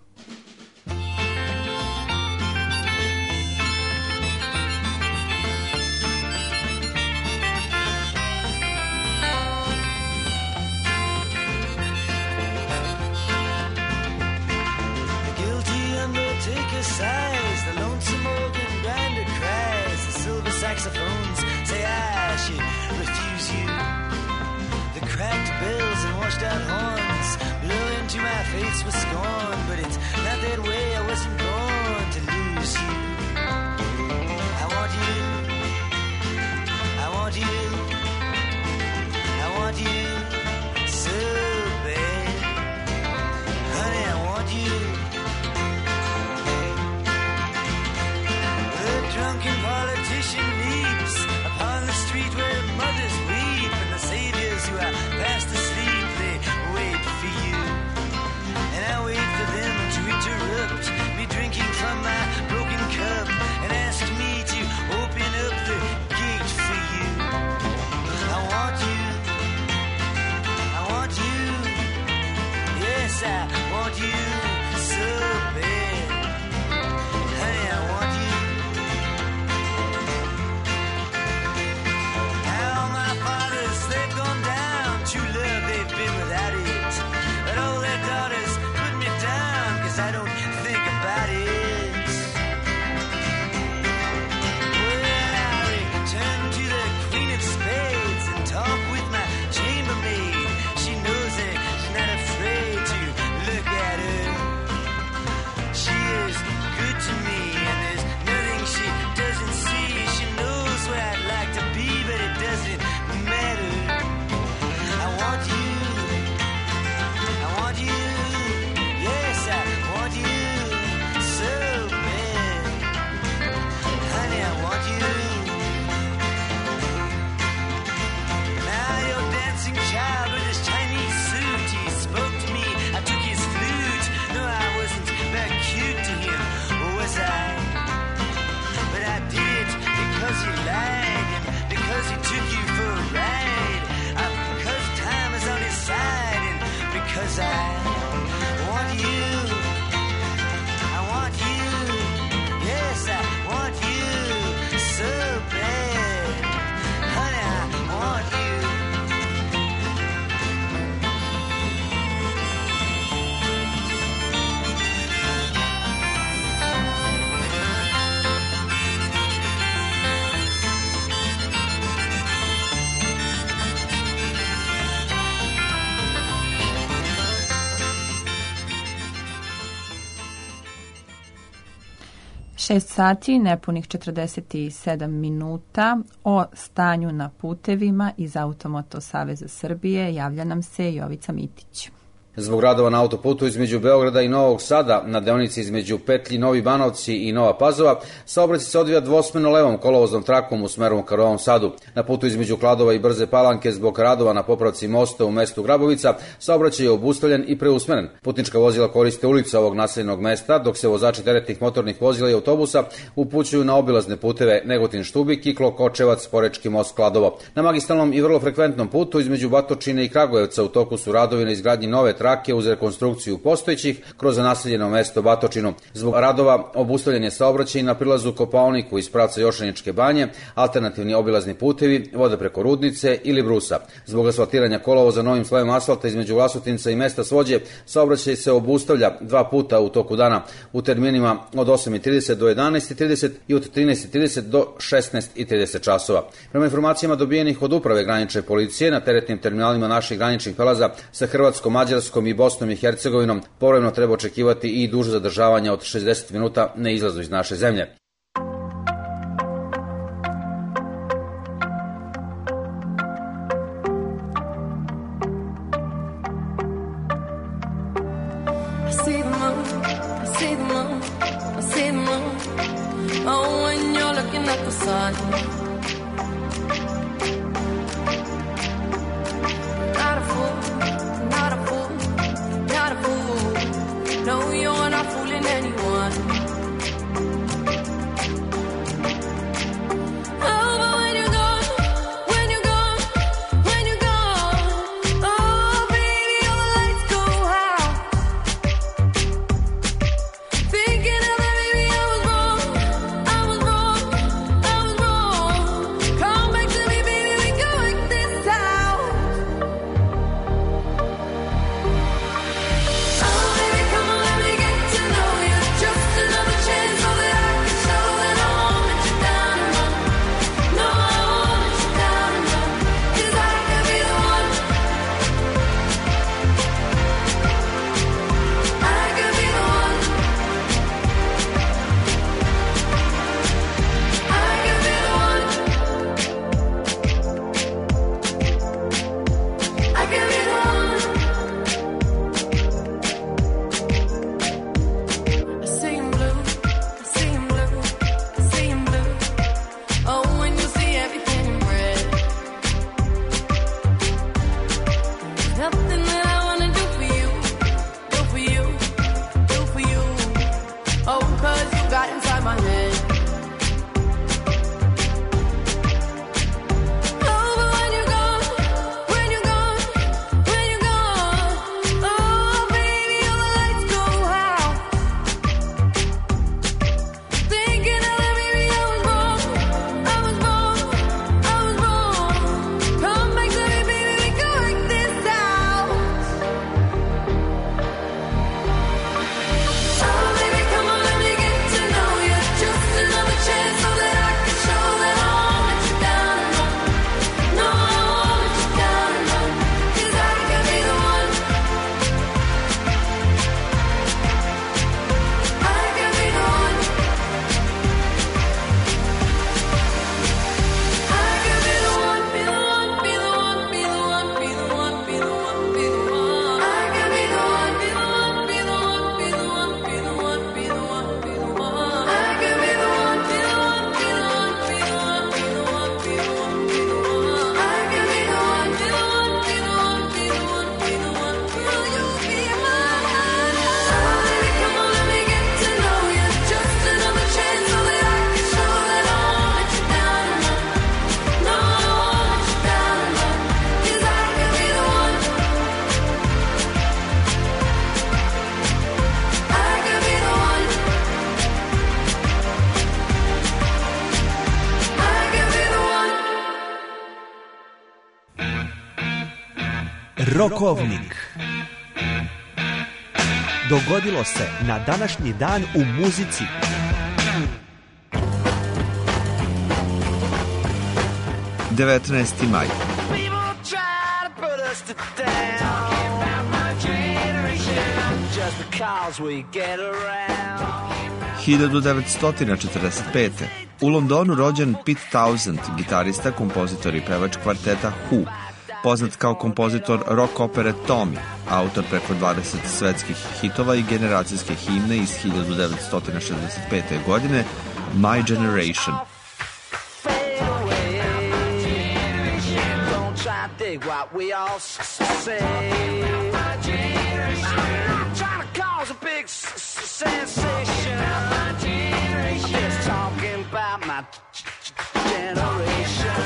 Sighs, the lonesome organ grinder cries, the silver saxophones say I should refuse you. The cracked bells and washed out horns blow into my face with scorn, but it's not that way, I wasn't born to lose you. I want you, I want you, I want you so bad. Honey, I want you. Drunken politician leaps upon the street where mothers weep, and the saviors who are fast asleep, they wait 6 sati, nepunih 47 minuta. O stanju na putevima iz Automoto Saveza Srbije javlja nam se Jovica Mitić. Zbog radova na autoputu između Beograda i Novog Sada, na deonici između petlji Novi Banovci i Nova Pazova, saobraćaj se odvija dvosmerno levom kolovoznom trakom u smeru ka Novom Sadu. Na putu između Kladova i Brze Palanke zbog radova na popravci mosta u mestu Grabovica, saobraćaj je obustavljen i preusmeren. Putnička vozila koriste ulicu ovog naseljenog mesta, dok se vozači teretnih motornih vozila i autobusa upućuju na obilazne puteve Negotin Štubik, Kiklo, Kočevac, Porečki most, Kladovo. Na magistralnom i vrlo frekventnom putu između Batočine i Kragujevca u toku su radovi na izgradnji nove trake uz rekonstrukciju postojećih kroz naseljeno mesto Batočinu. Zbog radova obustavljen je saobraćaj na prilazu Kopaoniku iz pravca Jošaničke banje, alternativni obilazni putevi vode preko Rudnice ili Brusa. Zbog asfaltiranja kolovoza novim slojem asfalta između Vlasotinca i mesta Svođe, saobraćaj se obustavlja 2 puta u toku dana u terminima od 8:30 do 11:30 i od 13:30 do 16:30 časova. Prema informacijama dobijenih od uprave granične policije, na teretnim terminalima naših graničnih prelaza sa Hrvatskom, Mađarskom i Bosnom i Hercegovinom povremeno treba očekivati i duže zadržavanja od 60 minuta na izlazu iz naše zemlje. Rokovnik. Dogodilo se na današnji dan u muzici. Devetnaesti maj. 1945. U Londonu rođen Pete Townshend, gitarista, kompozitor i pevač kvarteta Who, poznat kao kompozitor rock opere Tommy, autor preko 20 svetskih hitova i generacijske himne iz 1965. godine My Generation. Dig what we all say. My generation. I'm trying to cause a big sensation. My generation. Just talking about my generation.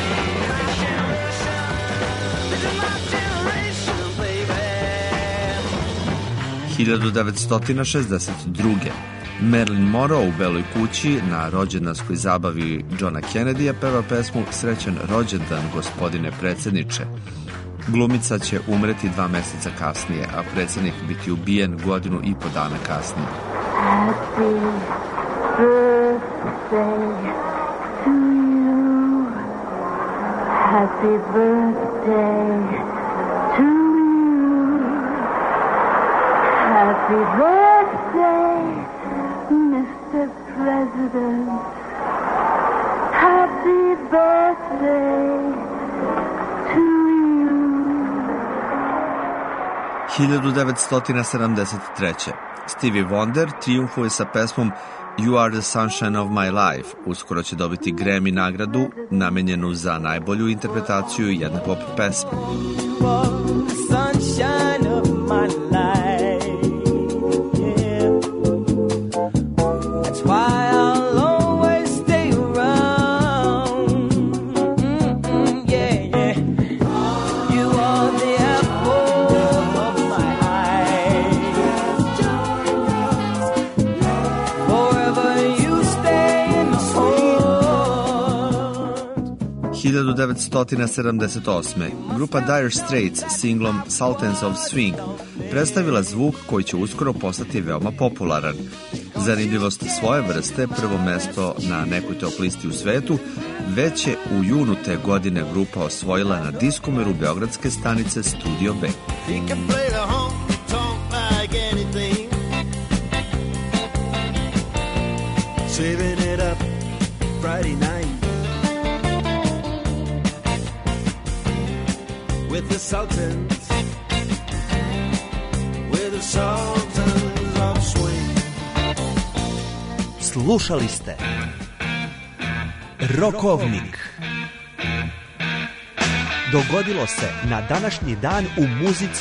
This is my generation, baby. 1962. Marilyn Monroe u Beloj kući na rođendanskoj zabavi Johna Kennedy-a peva pesmu Srećan rođendan, gospodine predsjedniče. Glumica će umreti 2 meseca kasnije, a predsjednik biti ubijen 1.5 godina kasnije. Happy birthday to you. Happy birthday to you. Happy birthday, Mr. President. Happy birthday to you. 1973. Stevie Wonder trijumfuje sa pesmom You Are the Sunshine of My Life. Uskoro će dobiti Grammy nagradu namenjenu za najbolju interpretaciju jedne pop pesme. Sunshine of my life. Yeah. That's why I'll always stay around. Yeah, yeah. You are the apple of my eye. Forever you stay in my heart. 1978. Grupa Dire Straits singlom Sultans of Swing predstavila zvuk koji će uskoro postati veoma popularan. Zanimljivost svoje vrste, prvo mesto na nekoj top listi u svetu, već je u junu te godine grupa osvojila na diskomeru beogradske stanice Studio B. He can play the honky-tonk like anything. Saving it up Friday night with the Sultans, with the Sultans of Swing. Slušali ste Rokovnik. Dogodilo se na današnji dan u muzici.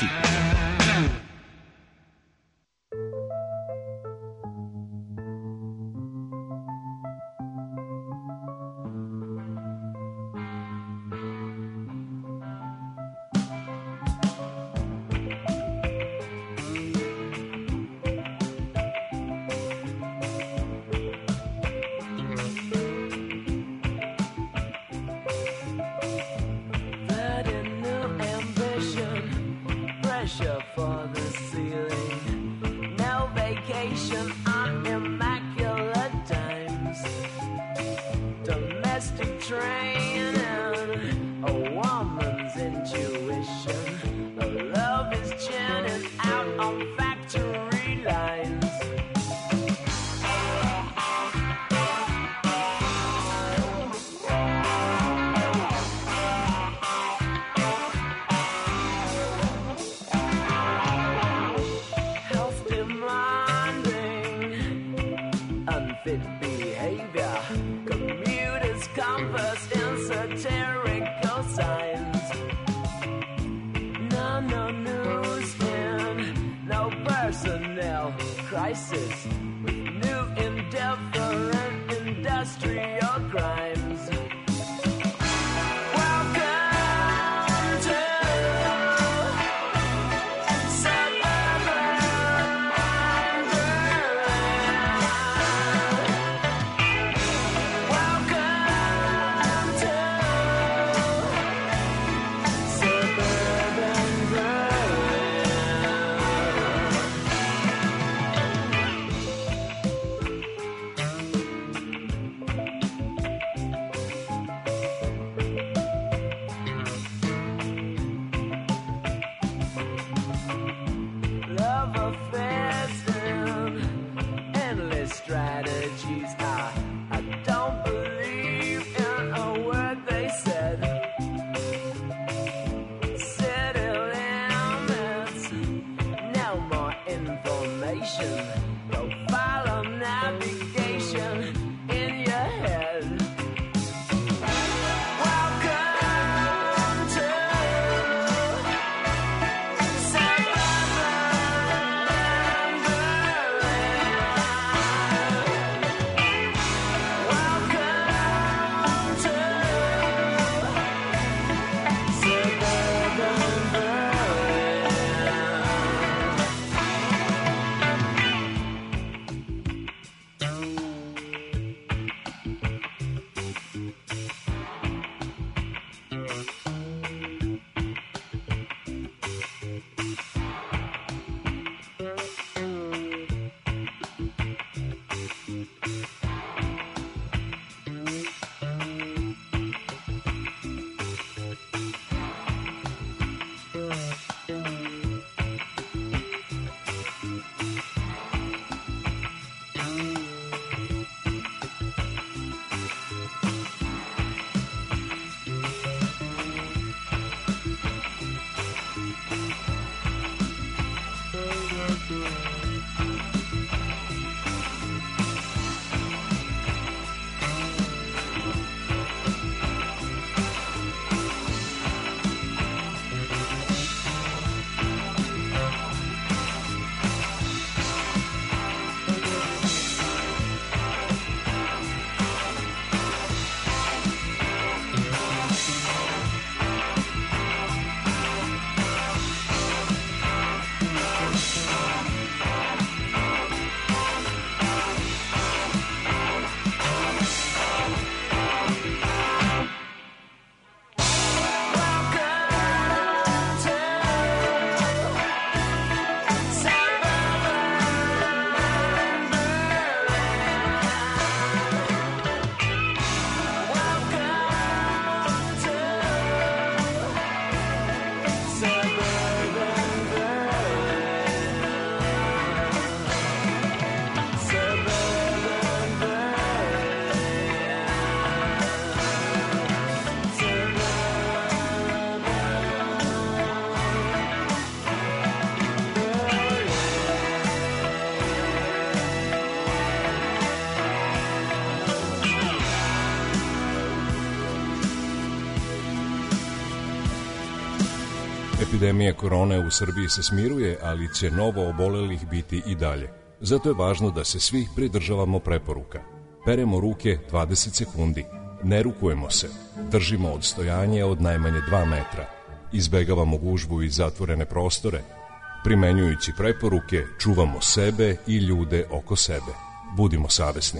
Epidemija korone u Srbiji se smiruje, ali će novo obolelih biti i dalje. Zato je važno da se svi pridržavamo preporuka. Peremo ruke 20 sekundi. Ne rukujemo se. Držimo odstojanje od najmanje 2 metra. Izbegavamo gužbu i zatvorene prostore. Primenjujući preporuke, čuvamo sebe i ljude oko sebe. Budimo savesni.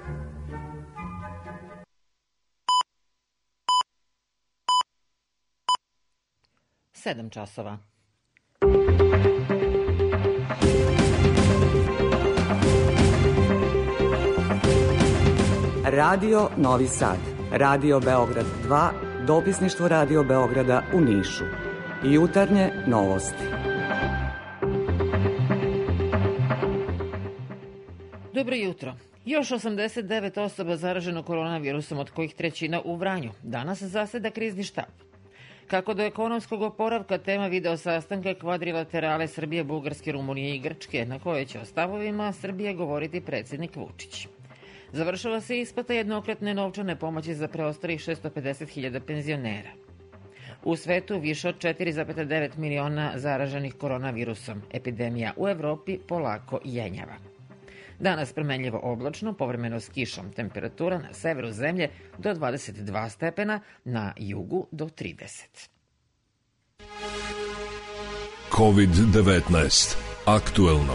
Sedam časova. Radio Novi Sad, Radio Beograd 2, dopisništvo Radio Beograda u Nišu. Jutarnje novosti. Dobro jutro. Još 89 osoba zaraženo koronavirusom, od kojih trećina u Vranju. Danas zaseda krizni štab. Kako do ekonomskog oporavka, tema video sastanka kvadrilaterale Srbije, Bugarske, Rumunije i Grčke, na kojoj će o stavovima Srbije govoriti predsjednik Vučić. Završava se isplata jednokratne novčane pomoći za preostalih 650.000 penzionera. U svetu više od 4,9 miliona zaraženih koronavirusom. Epidemija u Evropi polako jenjava. Danas promenljivo oblačno, povremeno s kišom. Temperatura na severu zemlje do 22 stepena, na jugu do 30. COVID-19. Aktuelno.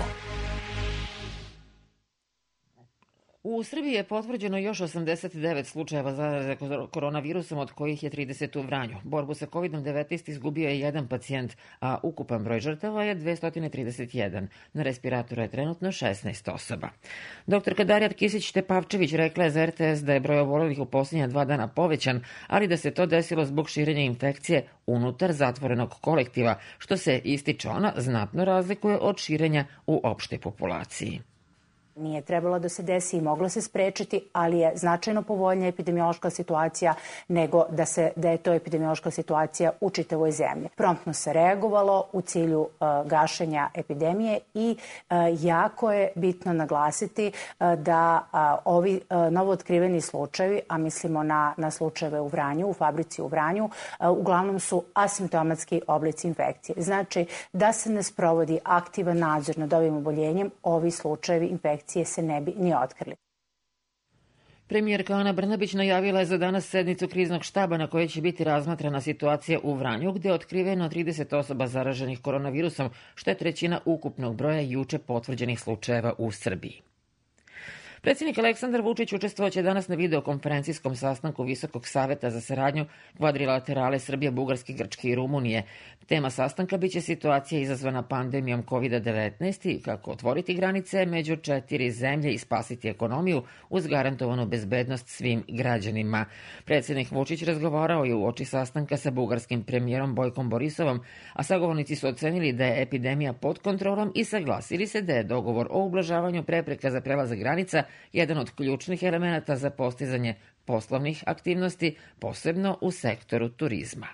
U Srbiji je potvrđeno još 89 slučajeva zaraze koronavirusom, od kojih je 30 u Vranju. Borbu sa COVID-19 izgubio je jedan pacijent, a ukupan broj žrtava je 231. Na respiratoru je trenutno 16 osoba. Dr. Darija Kisić-Tepavčević rekla je za RTS da je broj obolelih u posljednja 2 dana povećan, ali da se to desilo zbog širenja infekcije unutar zatvorenog kolektiva, što se, ističe ona, znatno razlikuje od širenja u opštoj populaciji. Nije trebalo da se desi i moglo se sprečiti, ali je značajno povoljnija epidemiološka situacija nego da je to epidemiološka situacija u čitavoj zemlji. Promptno se reagovalo u cilju gašenja epidemije i jako je bitno naglasiti da ovi novootkriveni slučajevi, a mislimo na slučajeve u Vranju, u fabrici u Vranju, uglavnom su asimptomatski oblici infekcije. Znači da se ne sprovodi aktivan nadzor nad ovim oboljenjem, ovi slučajevi infekcije se ne bi ni otkrili. Premijerka Ana Brnabić najavila je za danas sednicu kriznog štaba na kojoj će biti razmatrana situacija u Vranju, gde je otkriveno 30 osoba zaraženih koronavirusom, što je trećina ukupnog broja juče potvrđenih slučajeva u Srbiji. Predsjednik Aleksandar Vučić učestvovaće danas na videokonferencijskom sastanku Visokog saveta za saradnju kvadrilaterale Srbije, Bugarske, Grčke i Rumunije. Tema sastanka biće situacija izazvana pandemijom COVID-19 i kako otvoriti granice među 4 zemlje i spasiti ekonomiju uz garantovanu bezbednost svim građanima. Predsjednik Vučić razgovarao je uoči sastanka sa bugarskim premijerom Bojkom Borisovom, a sagovornici su ocenili da je epidemija pod kontrolom i saglasili se da je dogovor o ublažavanju prepreka za prelazak granica jedan od ključnih elemenata za postizanje poslovnih aktivnosti, posebno u sektoru turizma.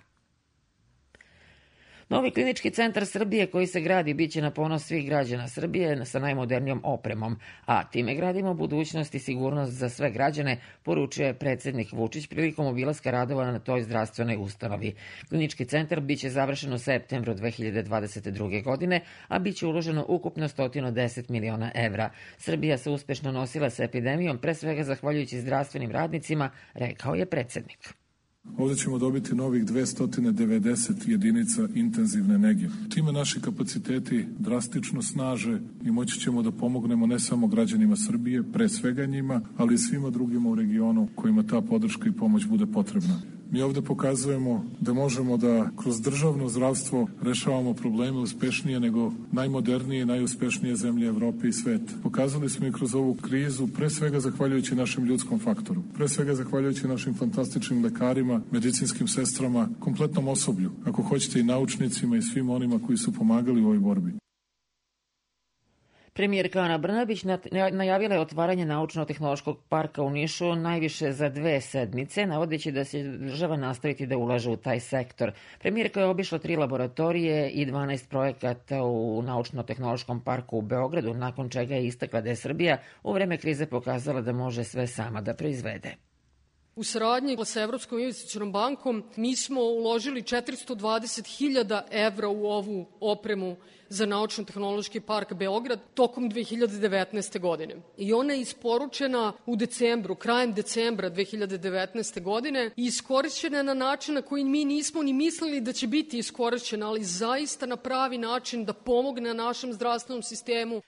Novi klinički centar Srbije koji se gradi biće na ponos svih građana Srbije sa najmodernijom opremom, a time gradimo budućnost i sigurnost za sve građane, poručio je predsjednik Vučić prilikom obilaska radova na toj zdravstvenoj ustanovi. Klinički centar biće završen u septembru 2022. godine, a biće uloženo ukupno 110 miliona evra. Srbija se uspešno nosila sa epidemijom, pre svega zahvaljujući zdravstvenim radnicima, rekao je predsjednik. Ovdje ćemo dobiti novih 290 jedinica intenzivne nege. Time naši kapaciteti drastično snaže i moći ćemo da pomognemo ne samo građanima Srbije, pre svega njima, ali i svima drugima u regionu kojima ta podrška i pomoć bude potrebna. Mi ovdje pokazujemo da možemo da kroz državno zdravstvo rešavamo probleme uspešnije nego najmodernije i najuspešnije zemlje Evrope i sveta. Pokazali smo i kroz ovu krizu, pre svega zahvaljujući našem ljudskom faktoru, pre svega zahvaljujući našim fantastičnim lekarima, medicinskim sestrama, kompletnom osoblju, ako hoćete i naučnicima i svim onima koji su pomagali u ovoj borbi. Premijerka Ana Brnabić najavila je otvaranje naučno-tehnološkog parka u Nišu najviše za 2 sedmice, navodeći da će država nastaviti da ulaže u taj sektor. Premijerka je obišla 3 laboratorije i 12 projekata u naučno-tehnološkom parku u Beogradu, nakon čega je istakla da je Srbija u vreme krize pokazala da može sve sama da proizvede. U saradnji sa Evropskom investicionom bankom mi smo uložili 420.000 evra u ovu opremu za Naučno-tehnološki park Beograd tokom 2019. godine. I ona je isporučena u decembru, krajem decembra 2019. godine i iskorišćena na način na koji mi nismo ni mislili da će biti iskorišćena, ali zaista na pravi način da pomogne našem zdravstvenom sistemu.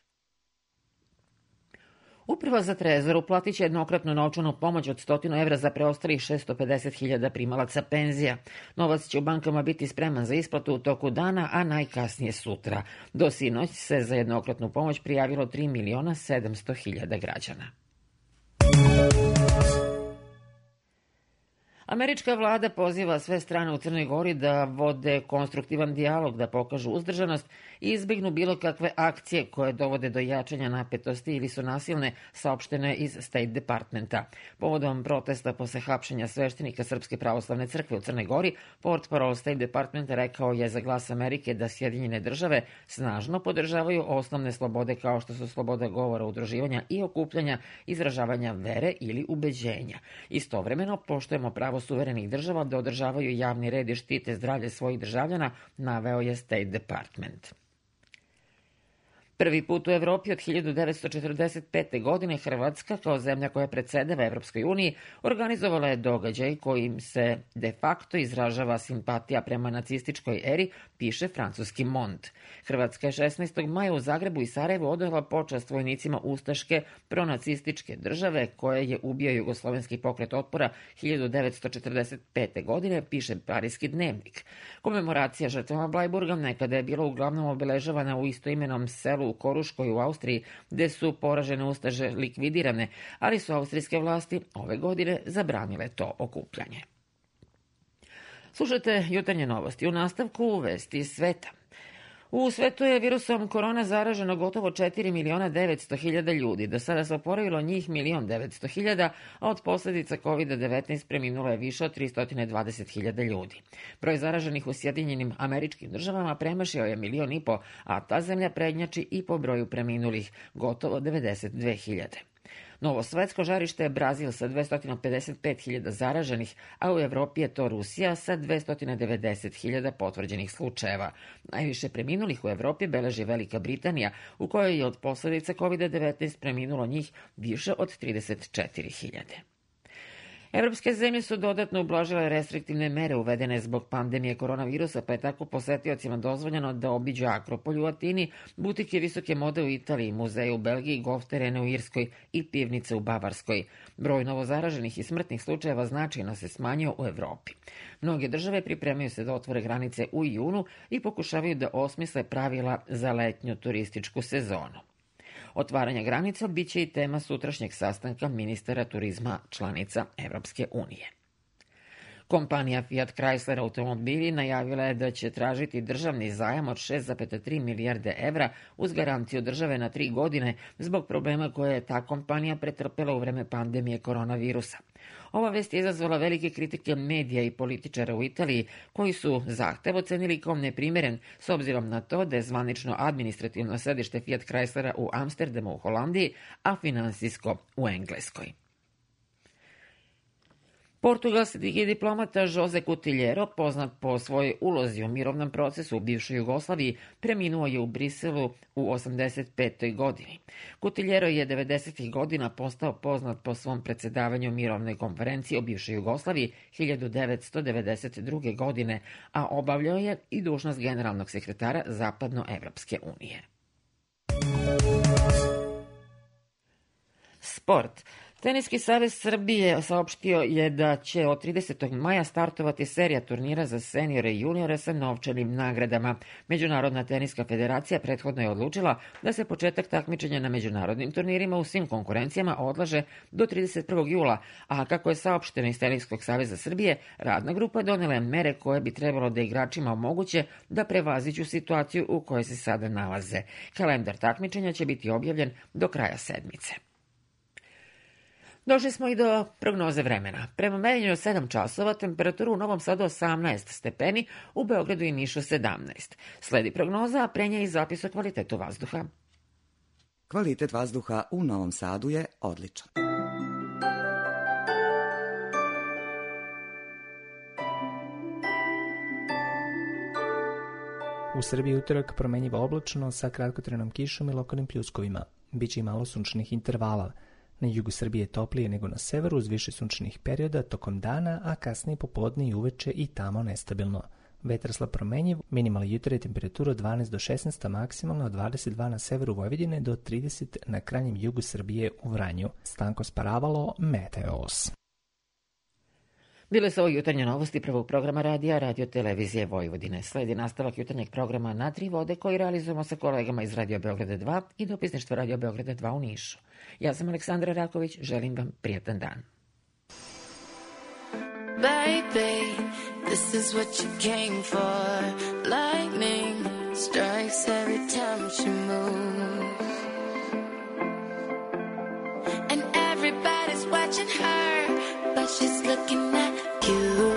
Uprava za Trezor uplatit će jednokratnu novčanu pomoć od 100 evra za preostalih 650.000 primalaca penzija. Novac će u bankama biti spreman za isplatu u toku dana, a najkasnije sutra. Do sinoć se za jednokratnu pomoć prijavilo 3.700.000 građana. Američka vlada poziva sve strane u Crnoj Gori da vode konstruktivan dijalog, da pokažu uzdržanost i izbignu bilo kakve akcije koje dovode do jačanja napetosti ili su nasilne, saopšteno je iz State Departmenta. Povodom protesta posle hapšenja sveštenika Srpske pravoslavne crkve u Crnoj Gori, portparol State Departmenta rekao je za Glas Amerike da Sjedinjene države snažno podržavaju osnovne slobode kao što su sloboda govora, udruživanja i okupljanja, izražavanja vere ili ubeđenja. Istovremeno poštujemo pravo suverenih država da održavaju javni red i štite zdravlje svojih državljana, naveo je State Department. Prvi put u Evropi od 1945. godine Hrvatska, kao zemlja koja predsedava Evropskoj uniji, organizovala je događaj kojim se de facto izražava simpatija prema nacističkoj eri, piše francuski Monde. Hrvatska je 16. maja u Zagrebu i Sarajevu odala počast vojnicima ustaške pronacističke države koje je ubio Jugoslovenski pokret otpora 1945. godine, piše Parijski dnevnik. Komemoracija žrtvama Blajburga nekada je bila uglavnom obeležavana u istoimenom selu u Koruškoj u Austriji, gde su poražene ustaše likvidirane, ali su austrijske vlasti ove godine zabranile to okupljanje. Slušajte jutarnje novosti. U nastavku vesti iz sveta. U svetu je virusom korona zaraženo gotovo 4.900.000 ljudi. Do sada se oporavilo njih 1.900.000, a od posljedica COVID-19 preminulo je više od 320.000 ljudi. Broj zaraženih u Sjedinjenim Američkim Državama premašio je 1,5 miliona, a ta zemlja prednjači i po broju preminulih, gotovo 92.000. Novo svetsko žarište je Brazil sa 255.000 zaraženih, a u Evropi je to Rusija sa 290.000 potvrđenih slučajeva. Najviše preminulih u Evropi beleži Velika Britanija, u kojoj je od posljedica COVID-19 preminulo njih više od 34.000. Evropske zemlje su dodatno ublažile restriktivne mere uvedene zbog pandemije koronavirusa, pa je tako posetiocima dozvoljeno da obiđu Akropolj u Atini, butike visoke mode u Italiji, muzeje u Belgiji, golf terene u Irskoj i pivnice u Bavarskoj. Broj novozaraženih i smrtnih slučajeva značajno se smanjio u Evropi. Mnoge države pripremaju se da otvore granice u junu i pokušavaju da osmisle pravila za letnju turističku sezonu. Otvaranje granica biće i tema sutrašnjeg sastanka ministara turizma članica Evropske unije. Kompanija Fiat Chrysler automobili najavila je da će tražiti državni zajam od 6,3 milijarde evra uz garanciju države na 3 godine zbog problema koje je ta kompanija pretrpela u vreme pandemije koronavirusa. Ova vest je izazvala velike kritike medija i političara u Italiji, koji su zahtev ocenili kao neprimeren s obzirom na to da je zvanično administrativno sedište Fiat Chryslera u Amsterdamu u Holandiji, a finansijsko u Engleskoj. Portugalski diplomata José Coutinho, poznat po svojoj ulozi u mirovnom procesu u bivšoj Jugoslaviji, preminuo je u Briselu u 85. godini. Coutinho je 90. godina postao poznat po svom predsedavanju mirovnoj konferenciji o bivšoj Jugoslaviji 1992. godine, a obavljao je i dužnost generalnog sekretara Zapadnoevropske unije. Sport. Teniski savez Srbije saopštio je da će od 30. maja startovati serija turnira za seniore i juniore sa novčanim nagradama. Međunarodna teniska federacija prethodno je odlučila da se početak takmičenja na međunarodnim turnirima u svim konkurencijama odlaže do 31. jula, a kako je saopšteno iz Teniskog saveza Srbije, radna grupa donela je mere koje bi trebalo da igračima omoguće da prevaziđu situaciju u kojoj se sada nalaze. Kalendar takmičenja će biti objavljen do kraja sedmice. Došli smo i do prognoze vremena. Prema merenju 7 časova, temperaturu u Novom Sadu 18 stepeni, u Beogradu i Nišu 17. Sledi prognoza, a pre nje i zapis o kvalitetu vazduha. Kvalitet vazduha u Novom Sadu je odličan. U Srbiji utorak promenjivo oblačno sa kratkotrajnom kišom i lokalnim pljuskovima. Biće i malo sunčanih intervala. Na jugu Srbije toplije nego na severu uz više sunčanih perioda tokom dana, a kasnije popodne i uveče i tamo nestabilno. Vetar slab promenjiv, minimalna jutarnja temperatura od 12 do 16, a maksimalna od 22 na severu Vojvodine do 30 na krajnjem jugu Srbije u Vranju. Stanko Sparavalo, Meteos. Bile su ovo jutarnje novosti prvog programa radija Radio Televizije Vojvodine. Sledi nastavak jutarnjeg programa Na tri vode koji realizujemo sa kolegama iz Radio Beograda 2 i dopisništva Radio Beograda 2 u Nišu. Ja sam Aleksandra Raković, želim vam prijatan dan. Baby, this is what you came for. Lightning strikes every time she moves, and everybody's watching her, but she's looking at you.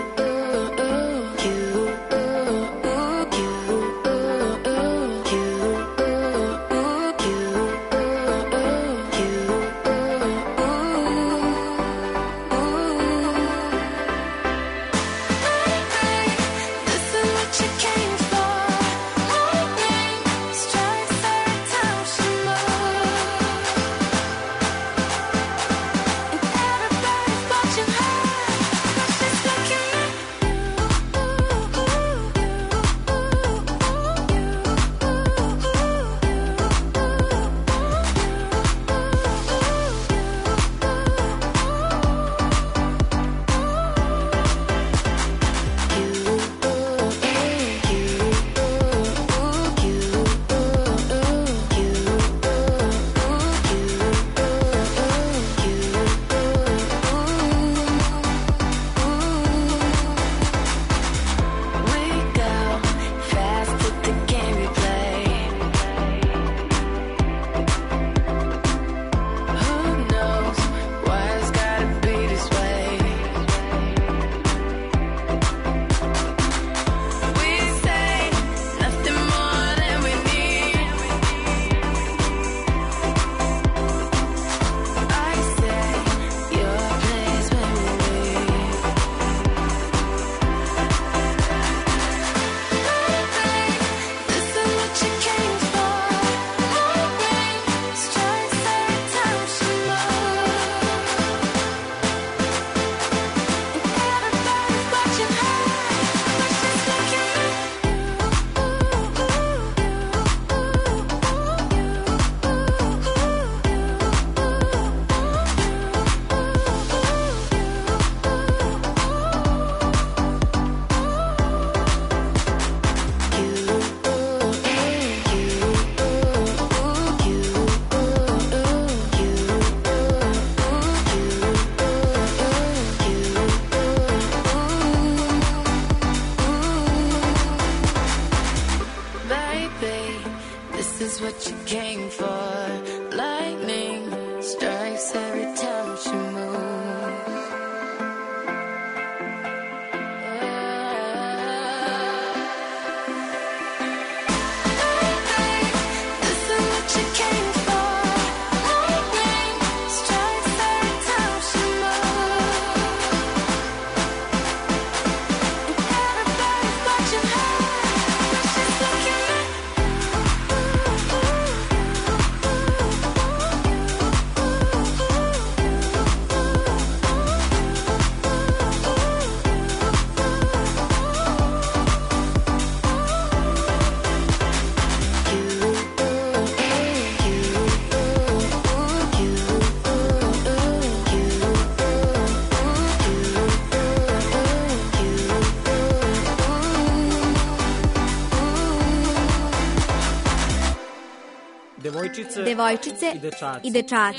Devojčice i dečaci.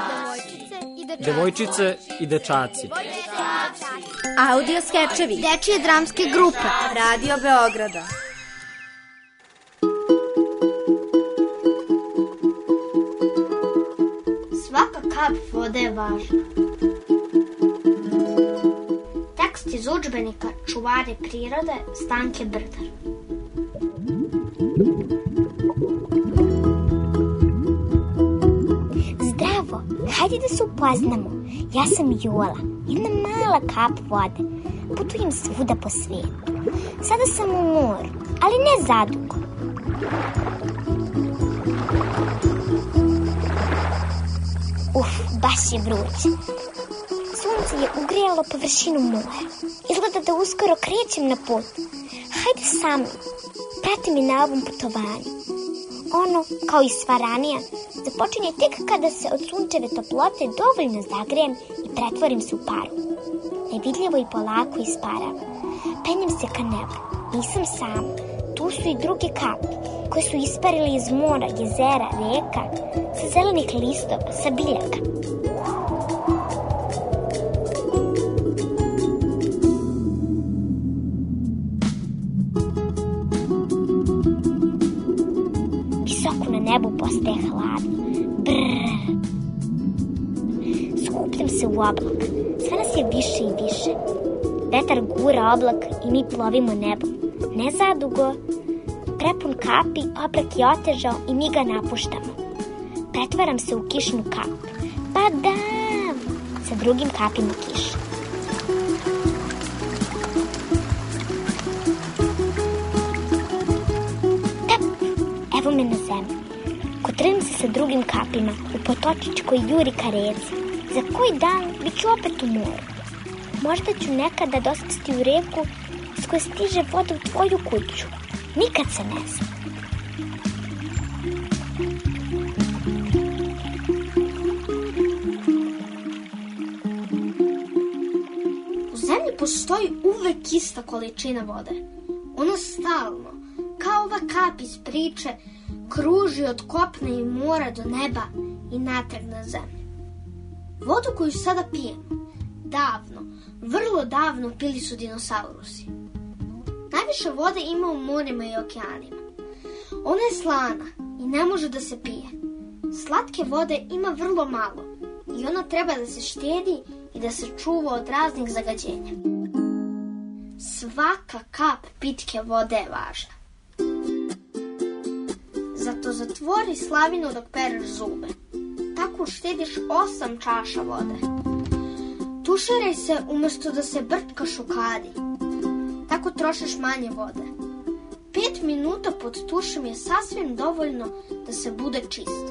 Devojčice i dečaci. Audio skečevi dečije dramske grupe Radio Beograda. Svaka kap vode je važna. Tekst iz udžbenika Čuvari prirode Stanke Brdar. Hajde da se upoznamo. Ja sam Jola, jedna mala kap vode. putujem svuda po svijetu. Sada sam u moru, ali ne zadugo. Baš je vruće. Sunce je ugrijalo površinu mora. Izgleda da uskoro krećem na put. Hajde sa mnom, prati mi na ovom putovanju. Ono, kao i sva ranija, započinje tek kada se od sunčeve toplote dovoljno zagrejem i pretvorim se u paru. Nevidljivo i polako isparavam. Penjem se ka nebu. Nisam sam. Tu su i druge kapi koje su isparili iz mora, jezera, reka, sa zelenih listova, sa biljaka. Visoko na nebu postaje hladno. Brrr. Skupljam se u oblak. Sve nas je više i više. Vetar gura oblak i mi plovimo nebom. Ne zadugo. Prepun kapi, oblak je otežao i mi ga napuštamo. Pretvaram se u kišnu kap. Padam! Sa drugim kapima kiše. Tap! Evo me na zemlji. Kotrljam se sa drugim kapima u potočić koji juri ka reci. Za koji dan bit ću opet u moru. Možda ću nekada dospasti u reku s koje stiže voda u tvoju kuću. Nikad se ne zna. U zemlji postoji uvek ista količina vode. Ona stalno, kao ova kap iz priče, kruži od kopna i mora do neba i natrag na zemlju. Vodu koju sada pijemo, davno, vrlo davno pili su dinosaurusi. Najviše vode ima u morima i okeanima. Ona je slana i ne može da se pije. Slatke vode ima vrlo malo i ona treba da se štedi i da se čuva od raznih zagađenja. Svaka kap pitke vode je važna. Zato zatvori slavinu dok pereš zube. Tako štediš 8 čaša vode. Tuširaj se umjesto da se brtkaš u kadi. Tako trošiš manje vode. 5 minuta pod tušem je sasvim dovoljno da se bude čist.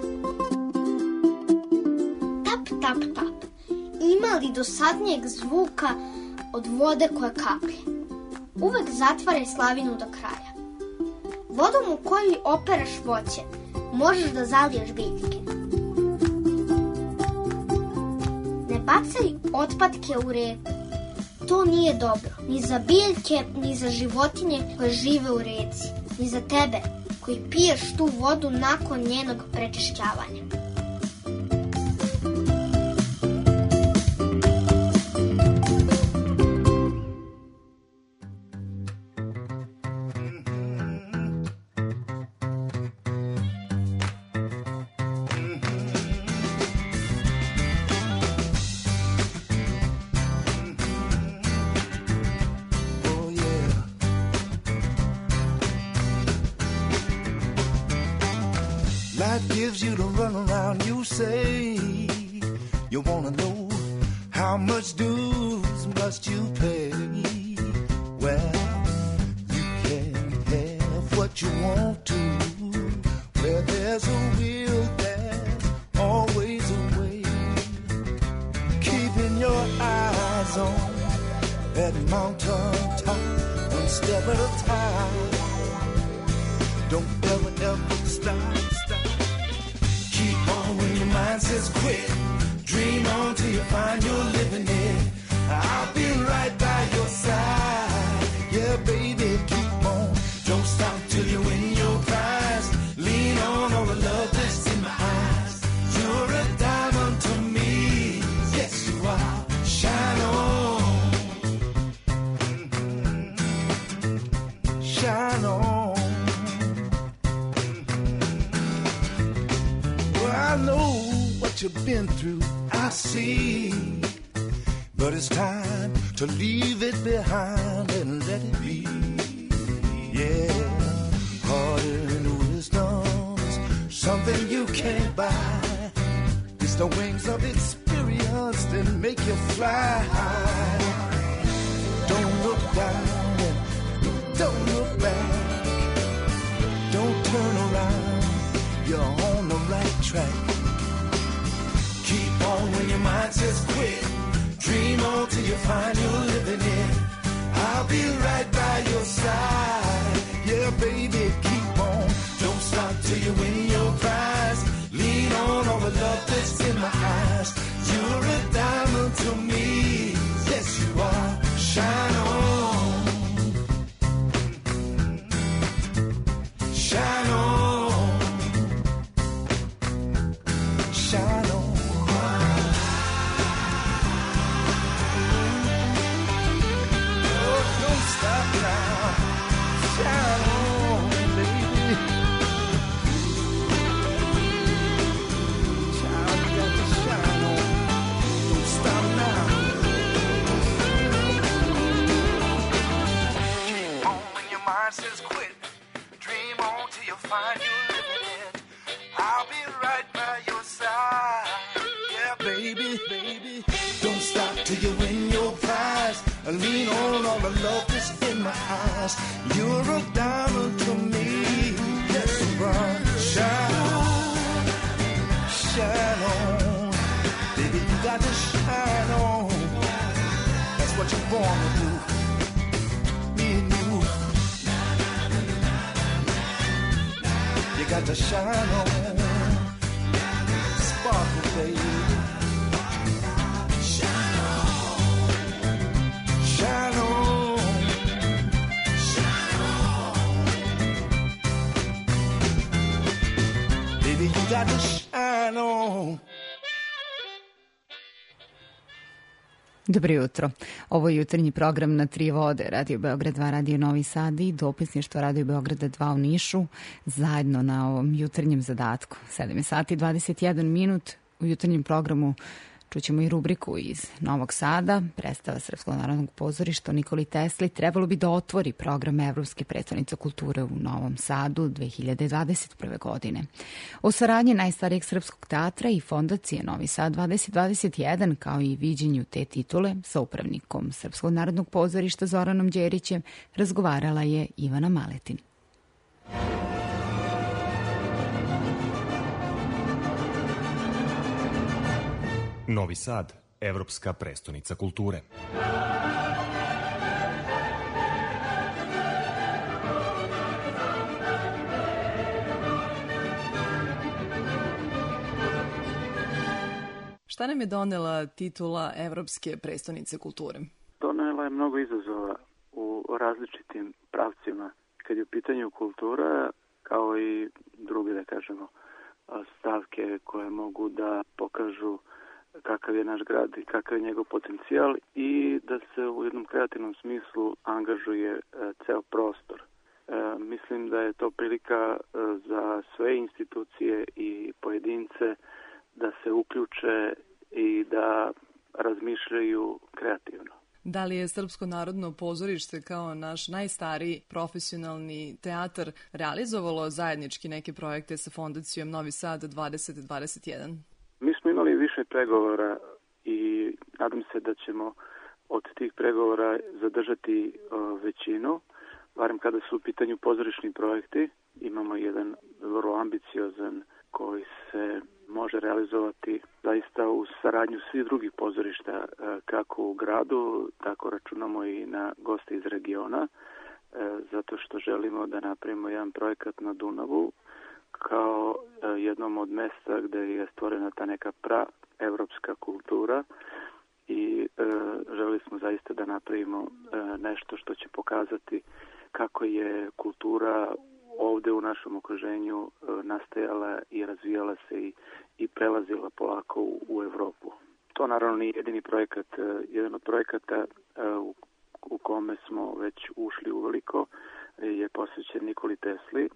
Tap, tap, tap. Ima li dosadnijeg zvuka od vode koja kaplje? Uvek zatvaraj slavinu do kraja. Vodom u kojoj operaš voće možeš da zaliješ biljke. Ne bacaj otpadke u reku. To nije dobro, ni za biljke, ni za životinje koje žive u reci, ni za tebe koji piješ tu vodu nakon njenog prečišćavanja. Life gives you the runaround, you say. You wanna know how much dues must you pay? Well, you can have what you want to. Where there's a will, there's always a way. Keeping your eyes on that mountain top, one step at a time. Don't ever, ever stop. Keep on when your mind says quit. Dream on till you find your living it. I'll be right by your side. Yeah, baby, keep on. Don't stop till you win your prize. Lean on all the love that's in my eyes. You're a diamond to me. Yes, you are. Shine on. Shine on. I know what you've been through, I see. But it's time to leave it behind and let it be. Yeah, harder and wisdom's something you can't buy. It's the wings of experience that make you fly high. Don't mind says quit. Dream on till you find you're living it. I'll be right by your side. Yeah, baby, baby. Don't stop till you win your prize. Lean on all the love that's in my eyes. You're a diamond to me. Yes, run, shine on, shine on. Baby, you got to shine on. That's what you're born to do. Me and you. You got to shine on. Sparkle, baby. Shine on. Shine on. Shine on. Baby, you got to shine on. Dobro jutro. Ovo je jutarnji program na Tri vode, Radio Beograd 2, Radio Novi Sad i dopisništvo Radio Beograda 2 u Nišu, zajedno na ovom jutarnjem zadatku. 7 sati 21 minut. U jutarnjem programu čućemo i rubriku iz Novog Sada. Predstava Srpskog narodnog pozorišta o Nikoli Tesli trebalo bi da otvori program Evropske prestonice kulture u Novom Sadu 2021. godine. O saradnji najstarijeg srpskog teatra i fondacije Novi Sad 2021, kao i viđenju te titule sa upravnikom Srpskog narodnog pozorišta Zoranom Đerićem, razgovarala je Ivana Maletin. Novi Sad, Evropska prestonica kulture. Šta nam je donela titula Evropske prestonice kulture? Donela je mnogo izazova u različitim pravcima. Kad je u pitanju kultura, kao i druge, da kažemo, stavke koje mogu da pokažu kakav je naš grad i kakav je njegov potencijal i da se u jednom kreativnom smislu angažuje ceo prostor. Mislim da je to prilika za sve institucije i pojedince da se uključe i da razmišljaju kreativno. Da li je Srpsko narodno pozorište kao naš najstariji profesionalni teatar realizovalo zajednički neke projekte sa fondacijom Novi Sad 2021? Mi smo imali više pregovora i nadam se da ćemo od tih pregovora zadržati većinu, barem kada su u pitanju pozorišni projekti. Imamo jedan vrlo ambiciozan koji se može realizovati zaista u saradnju svih drugih pozorišta, kako u gradu, tako računamo i na goste iz regiona, zato što želimo da napravimo jedan projekat na Dunavu kao jednom od mesta gde je stvorena ta neka evropska kultura i želeli smo zaista da napravimo nešto što će pokazati kako je kultura ovde u našem okruženju nastajala i razvijala se i prelazila polako u Evropu. To naravno nije jedini projekat. Jedan od projekata u kome smo već ušli uveliko je posvećen Nikoli Tesli.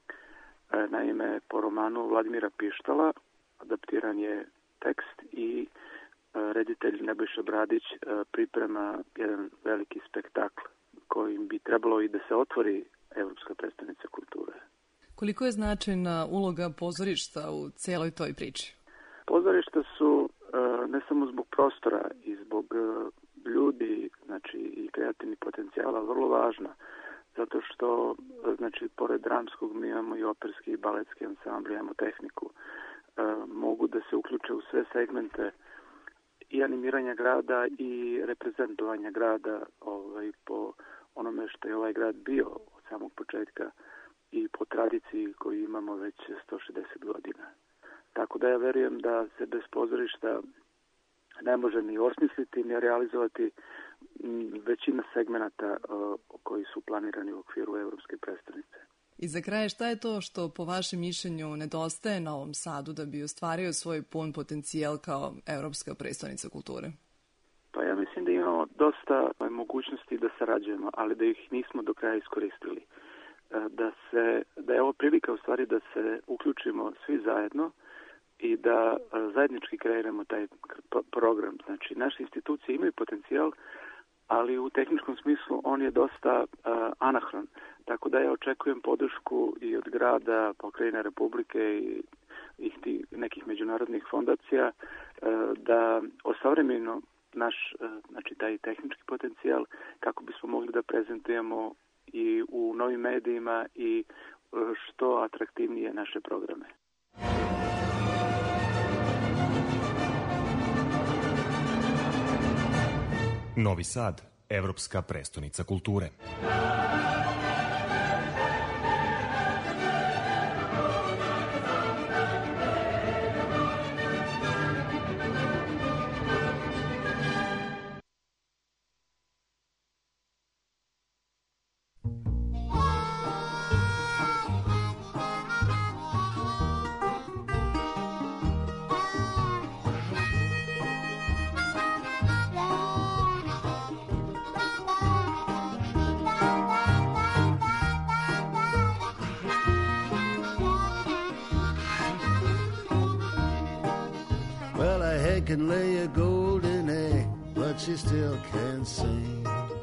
Naime, po romanu Vladimira Pištala adaptiran je tekst i reditelj Nebojša Bradić priprema jedan veliki spektakl kojim bi trebalo i da se otvori Evropska prestonica kulture. Koliko je značajna uloga pozorišta u celoj toj priči? Pozorišta su ne samo zbog prostora i zbog ljudi, znači i kreativnih potencijala vrlo važna, zato što, znači, pored dramskog mi imamo i operski i baletski ansambl, imamo tehniku. Mogu da se uključe u sve segmente i animiranja grada i reprezentovanja grada po onome što je ovaj grad bio od samog početka i po tradiciji koju imamo već 160 godina. Tako da ja verujem da se bez pozorišta ne može ni osmisliti, ni realizovati većina segmenata koji su planirani u okviru Evropske prestonice. I za kraj, šta je to što po vašem mišljenju nedostaje Novom Sadu da bi ostvario svoj pun potencijal kao Evropska prestonica kulture? Pa ja mislim da imamo dosta mogućnosti da sarađujemo, ali da ih nismo do kraja iskoristili. Da je ovo prilika u stvari da se uključimo svi zajedno i da zajednički kreiramo taj program. Znači, naše institucije imaju potencijal, ali u tehničkom smislu on je dosta anahron. Tako Tako da ja očekujem podršku i od grada, pokrajine Republike i nekih međunarodnih fondacija da osavremenimo naš, znači taj tehnički potencijal kako bismo mogli da prezentujemo i u novim medijima i što atraktivnije naše programe. Novi Sad, evropska prestonica kulture. Can lay a golden egg, but she still can't sing.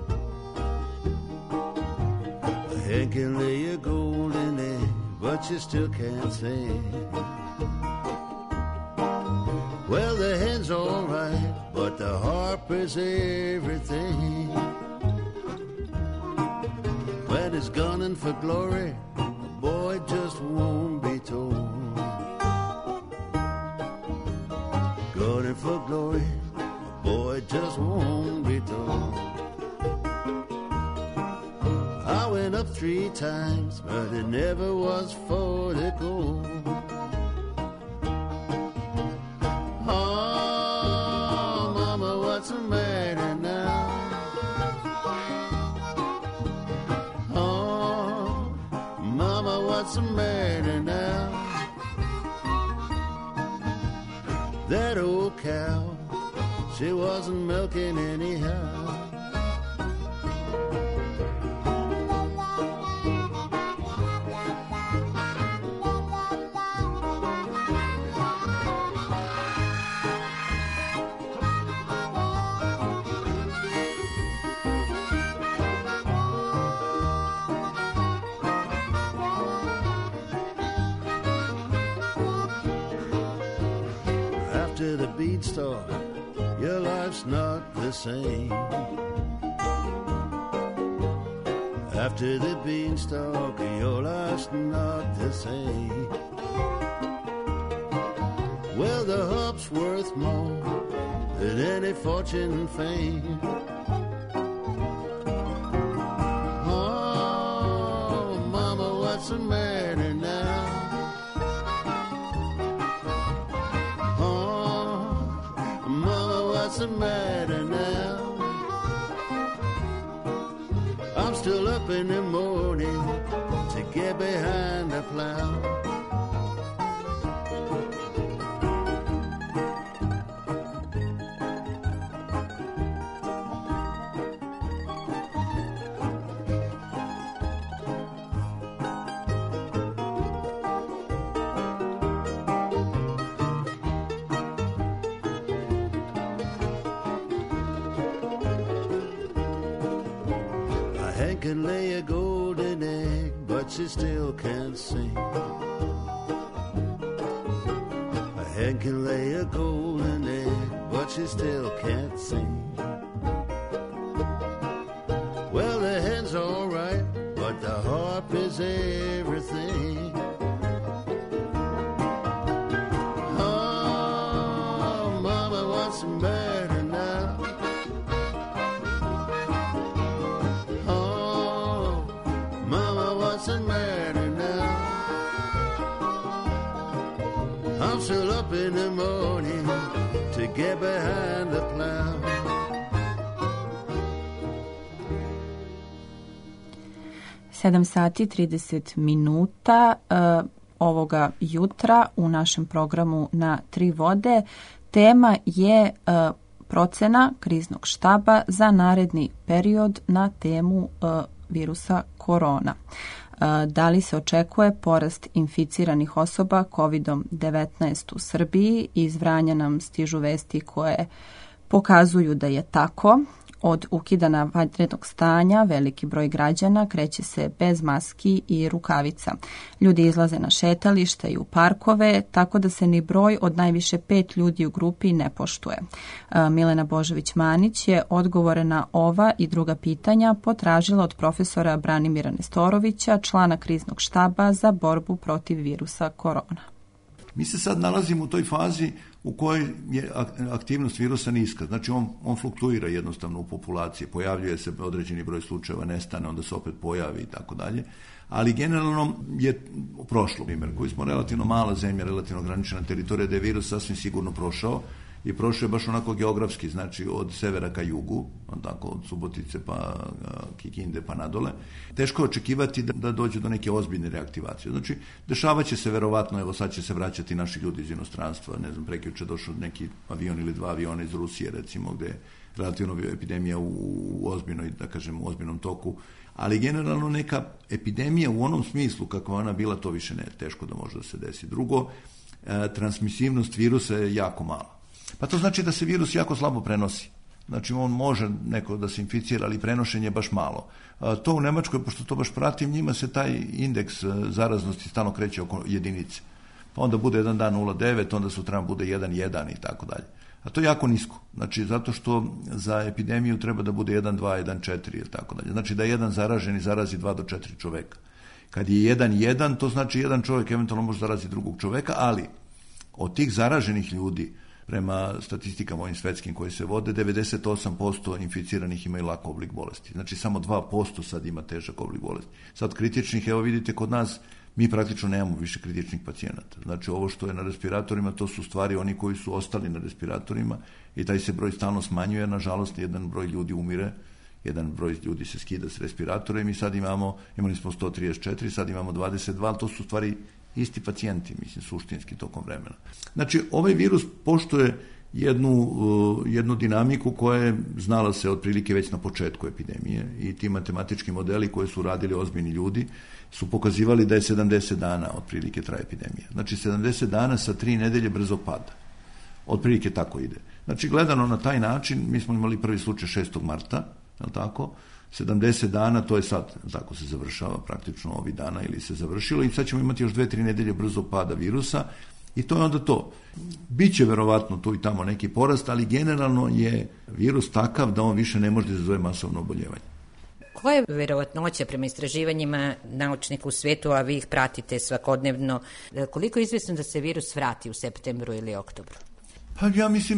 A hen can lay a golden egg, but she still can't sing. Well, the hen's all right, but the harp is everything. When it's gunning for glory, a boy just won't be told. Gunning for glory, a boy just won't be told. I went up 3 times, but it never was for the gold. Oh, mama, what's the matter now? Oh, mama, what's the matter now? That old cow, she wasn't milking anyhow. After the beanstalk, your life's not the same. After the beanstalk, your life's not the same. Well, the hop's worth more than any fortune and fame. Oh, mama, what's the matter now? What's the matter now? I'm still up in the morning to get behind the plow. Can lay a golden egg, but she still can't sing. A hen can lay a golden egg, but she still can't sing. Well, the hen's all right, but the harp is everything. Oh, mama, what's the matter now? What's the matter now? I'm still up in the morning to get behind the plow. Sedam sati 30 minuta ovoga jutra u našem programu Na 3 vode. Tema je procena kriznog štaba za naredni period na temu virusa korona. Da li se očekuje porast inficiranih osoba COVID-19 u Srbiji? Iz Vranja nam stižu vesti koje pokazuju da je tako. Od ukidana vanrednog stanja veliki broj građana kreće se bez maski i rukavica. Ljudi izlaze na šetalište i u parkove, tako da se ni broj od najviše 5 ljudi u grupi ne poštuje. Milena Božović-Manić je odgovore na ova i druga pitanja potražila od profesora Branimira Nestorovića, člana kriznog štaba za borbu protiv virusa korona. Mi se sad nalazimo u toj fazi u kojoj je aktivnost virusa niska. Znači on fluktuira jednostavno u populaciji, pojavljuje se određeni broj slučajeva, nestane, onda se opet pojavi i tako dalje. Ali generalno je prošlo primjer koji smo relativno mala zemlja, relativno ograničena teritorija, da je virus sasvim sigurno prošao i prošao je baš onako geografski, znači od severa ka jugu, tako od Subotice pa Kikinde pa nadole. Teško je očekivati da dođe do neke ozbiljne reaktivacije. Znači, dešavat će se verovatno, evo sad će se vraćati naši ljudi iz inostranstva, ne znam, prekjuče došao neki avion ili 2 aviona iz Rusije, recimo, gde je relativno epidemija u ozbiljnoj, da kažem, u ozbiljnom toku, ali generalno neka epidemija u onom smislu kakva ona bila, to više ne je teško da može da se desi. Drugo, transmisivnost virusa je jako mala. Pa to znači da se virus jako slabo prenosi. Znači on može neko da se inficira, ali prenošenje je baš malo. To u Nemačkoj, pošto to baš pratim, njima se taj indeks zaraznosti stalno kreće oko jedinice. Pa onda bude jedan dan 0,9, onda sutra bude 1,1 i tako dalje. A to je jako nisko. Znači zato što za epidemiju treba da bude 1,2, 1,4 i tako dalje. Znači da jedan zaraženi zarazi 2 do 4 čoveka. Kad je 1,1, to znači jedan čovjek eventualno može zaraziti drugog čoveka, ali od tih zaraženih ljudi, prema statistikama ovim svetskim koje se vode, 98% inficiranih imaju lak oblik bolesti. Znači samo 2% sad ima težak oblik bolesti. Sad kritičnih, evo vidite kod nas, mi praktično nemamo više kritičnih pacijenata. Znači ovo što je na respiratorima, to su stvari oni koji su ostali na respiratorima i taj se broj stalno smanjuje. Nažalost, jedan broj ljudi umire, jedan broj ljudi se skida s respiratora i mi sad imali smo 134, sad imamo 22, ali to su stvari isti pacijenti, mislim, suštinski tokom vremena. Znači, ovaj virus poštuje jednu dinamiku koja je znala se otprilike već na početku epidemije i ti matematički modeli koje su radili ozbiljni ljudi su pokazivali da je 70 dana otprilike traje epidemija. Znači, 70 dana sa 3 nedelje brzo pada. Otprilike tako ide. Znači, gledano na taj način, mi smo imali prvi slučaj 6. marta, je li tako? 70 dana, to je sad, tako se završava praktično ovih dana ili se završilo i sad ćemo imati još 2-3 nedelje brzo pada virusa i to je onda to. Biće verovatno tu i tamo neki porast, ali generalno je virus takav da on više ne može da izazove masovno oboljevanje. Koja je verovatnoća prema istraživanjima naučnika u svetu, a vi ih pratite svakodnevno, koliko je izvesno da se virus vrati u septembru ili oktobru? Pa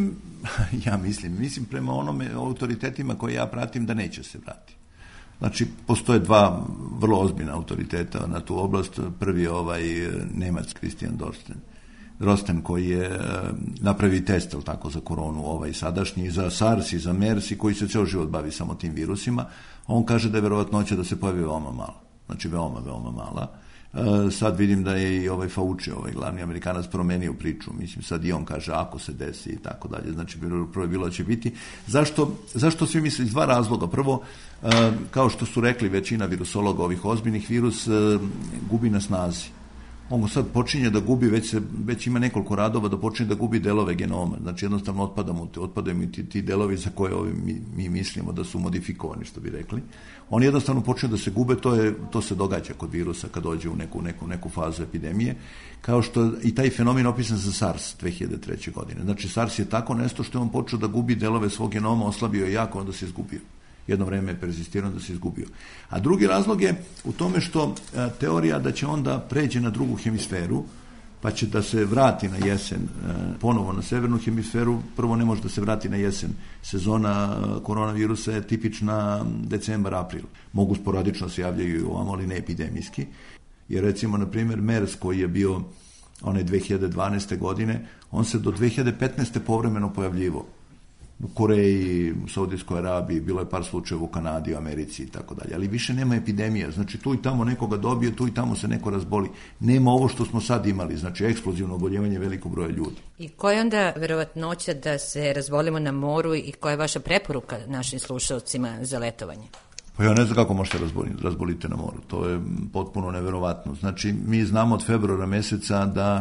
mislim prema onome autoritetima koje ja pratim da neće se vratiti. Znači, postoje 2 vrlo ozbiljna autoriteta na tu oblast. Prvi je Nemac Christian Drosten koji je napravi test tako za koronu sadašnji, i za SARS i za MERS, i koji se ceo život bavi samo tim virusima. On kaže da je verovatnoća da se pojavi veoma mala. Znači, veoma, veoma mala. Sad vidim da je i Fauci, glavni Amerikanac, promenio priču. Mislim, sad i on kaže ako se desi i tako dalje. Znači, prvo je bilo će biti. Zašto svi misle? Iz 2 razloga. Prvo, kao što su rekli većina virusologa ovih ozbiljnih, virus gubi na snazi. On sad počinje da gubi, već ima nekoliko radova da počinje da gubi delove genoma. Znači, jednostavno otpadaju mi ti delovi za koje mi mislimo da su modifikovani, što bi rekli. Oni jednostavno počinju da se gube, to se događa kod virusa kad dođe u neku fazu epidemije, kao što i taj fenomen opisan za SARS 2003. godine. Znači, SARS je tako nešto što je on počeo da gubi delove svog genoma, oslabio je jako, onda se izgubio. Jedno vreme je persistirano da se izgubio. A drugi razlog je u tome što teorija da će onda pređe na drugu hemisferu, pa će da se vrati na jesen ponovo na severnu hemisferu. Prvo ne može da se vrati na jesen. Sezona koronavirusa je tipična decembar, april. Mogu sporadično se javljaju ovamo, ali ne epidemijski. Jer recimo, na primjer, MERS koji je bio onaj 2012. godine, on se do 2015. povremeno pojavljivo. U Koreji, u Saudijskoj Arabiji, bilo je par slučajeva u Kanadi, u Americi i tako dalje. Ali više nema epidemija. Znači, tu i tamo nekoga dobije, tu i tamo se neko razboli. Nema ovo što smo sad imali, znači eksplozivno oboljevanje velikog broja ljudi. I koja je onda verovatnoća da se razbolimo na moru i koja je vaša preporuka našim slušalcima za letovanje? Pa ja ne znam kako možete razboliti na moru. To je potpuno neverovatno. Znači, mi znamo od februara meseca da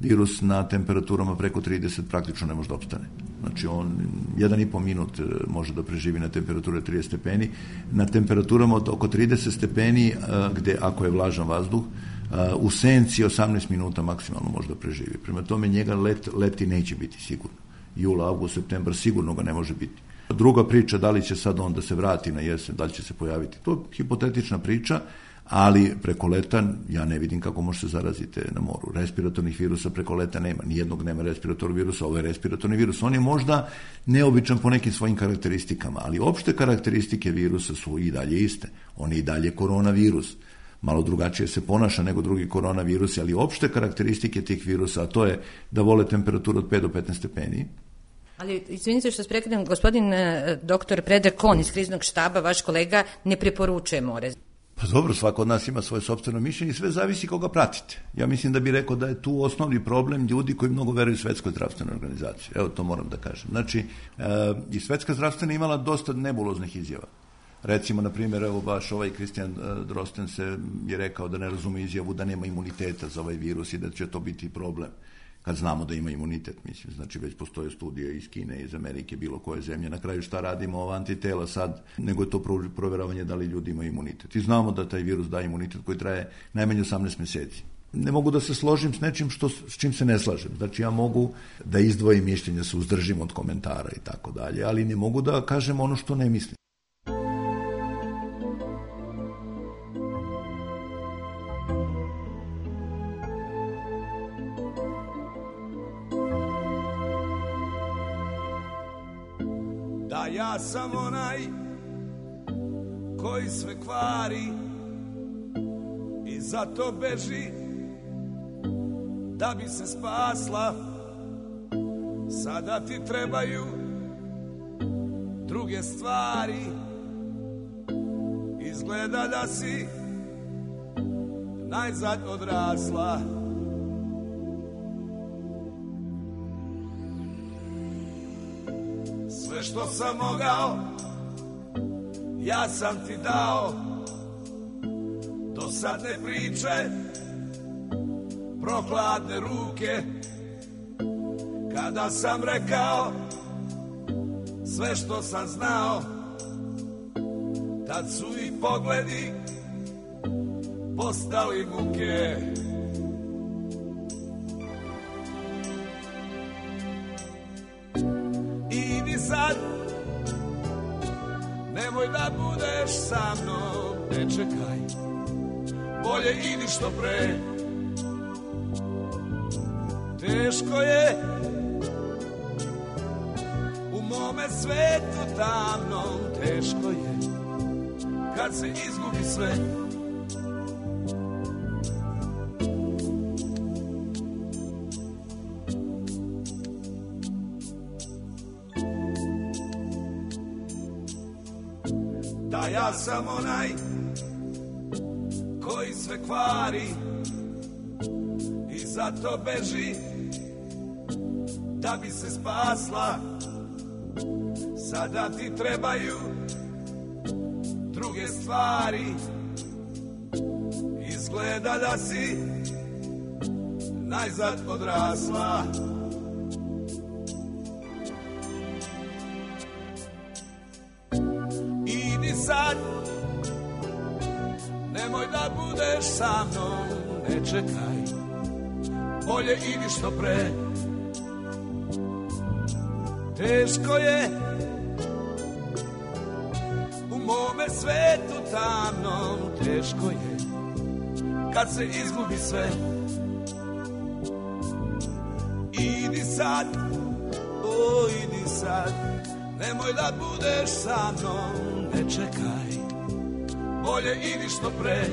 virus na temperaturama preko 30 praktično ne može da opstane. Znači on 1,5 minut može da preživi na temperature 30 stepeni. Na temperaturama od oko 30 stepeni, gde ako je vlažan vazduh, u senci 18 minuta maksimalno može da preživi. Prema tome njega leti neće biti sigurno. Jula, avgust, septembar sigurno ga ne može biti. Druga priča, da li će sad on da se vrati na jesen, da li će se pojaviti, to je hipotetična priča, ali preko leta ja ne vidim kako može se zaraziti na moru. Respiratornih virusa preko leta nema, nijednog nema respiratornog virusa, ovo je respiratorni virus. On je možda neobičan po nekim svojim karakteristikama, ali opšte karakteristike virusa su i dalje iste. On je i dalje koronavirus. Malo drugačije se ponaša nego drugi koronavirusi, ali opšte karakteristike tih virusa, a to je da vole temperaturu od 5 do 15 stepeni. Ali, izvinite što sprekadam, gospodin doktor Predrag Kon iz kriznog štaba, vaš kolega, ne preporučuje more. Pa dobro, svako od nas ima svoje sopstveno mišljenje i sve zavisi koga pratite. Ja mislim da bih rekao da je tu osnovni problem ljudi koji mnogo veruju Svetskoj zdravstvenoj organizaciji. Evo, to moram da kažem. Znači, i Svetska zdravstvena imala dosta nebuloznih izjava. Recimo, na primjer, evo baš ovaj Kristijan Drosten se je rekao da ne razume izjavu da nema imuniteta za ovaj virus i da će to biti problem. Kad znamo da ima imunitet, mislim, znači već postoje studije iz Kine, iz Amerike, bilo koje zemlje. Na kraju šta radimo ova antitela sad, nego je to proveravanje da li ljudi imaju imunitet. I znamo da taj virus daje imunitet koji traje najmanje 18 meseci. Ne mogu da se složim s nečim s čim se ne slažem. Znači ja mogu da izdvojim mišljenja, se uzdržim od komentara i tako dalje, ali ne mogu da kažem ono što ne mislim. Da ja sam onaj koji sve kvari i zato beži da bi se spasla. Sada ti trebaju druge stvari. Izgleda da si najzad odrasla. Sve što sam mogao, ja sam ti dao. Dosadne priče, prokladne ruke. Kada sam rekao sve što sam znao, tad su i pogledi postali muke. Idi sad, nemoj da budeš sa mnom, ne čekaj, bolje idi što pre. Teško je u mome svetu tamnom, teško je kad se izgubi sve. Da ja sam onaj koji sve kvari i zato beži da bi se spasla. Sada ti trebaju druge stvari. Izgleda da si najzad odrasla. Idi sad, nemoj da budeš sa mnom, ne čekaj, bolje idi što pre. Teško je u mome svetu tamnom, teško je kad se izgubi sve. Idi sad, o idi sad, nemoj da budeš sa mnom, ne čekaj, bolje idi što pre.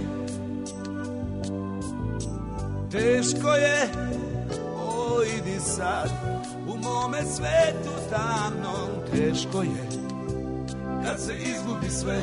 Teško je, o idi sad, u mome svetu tamnom, teško je kad se izgubi sve.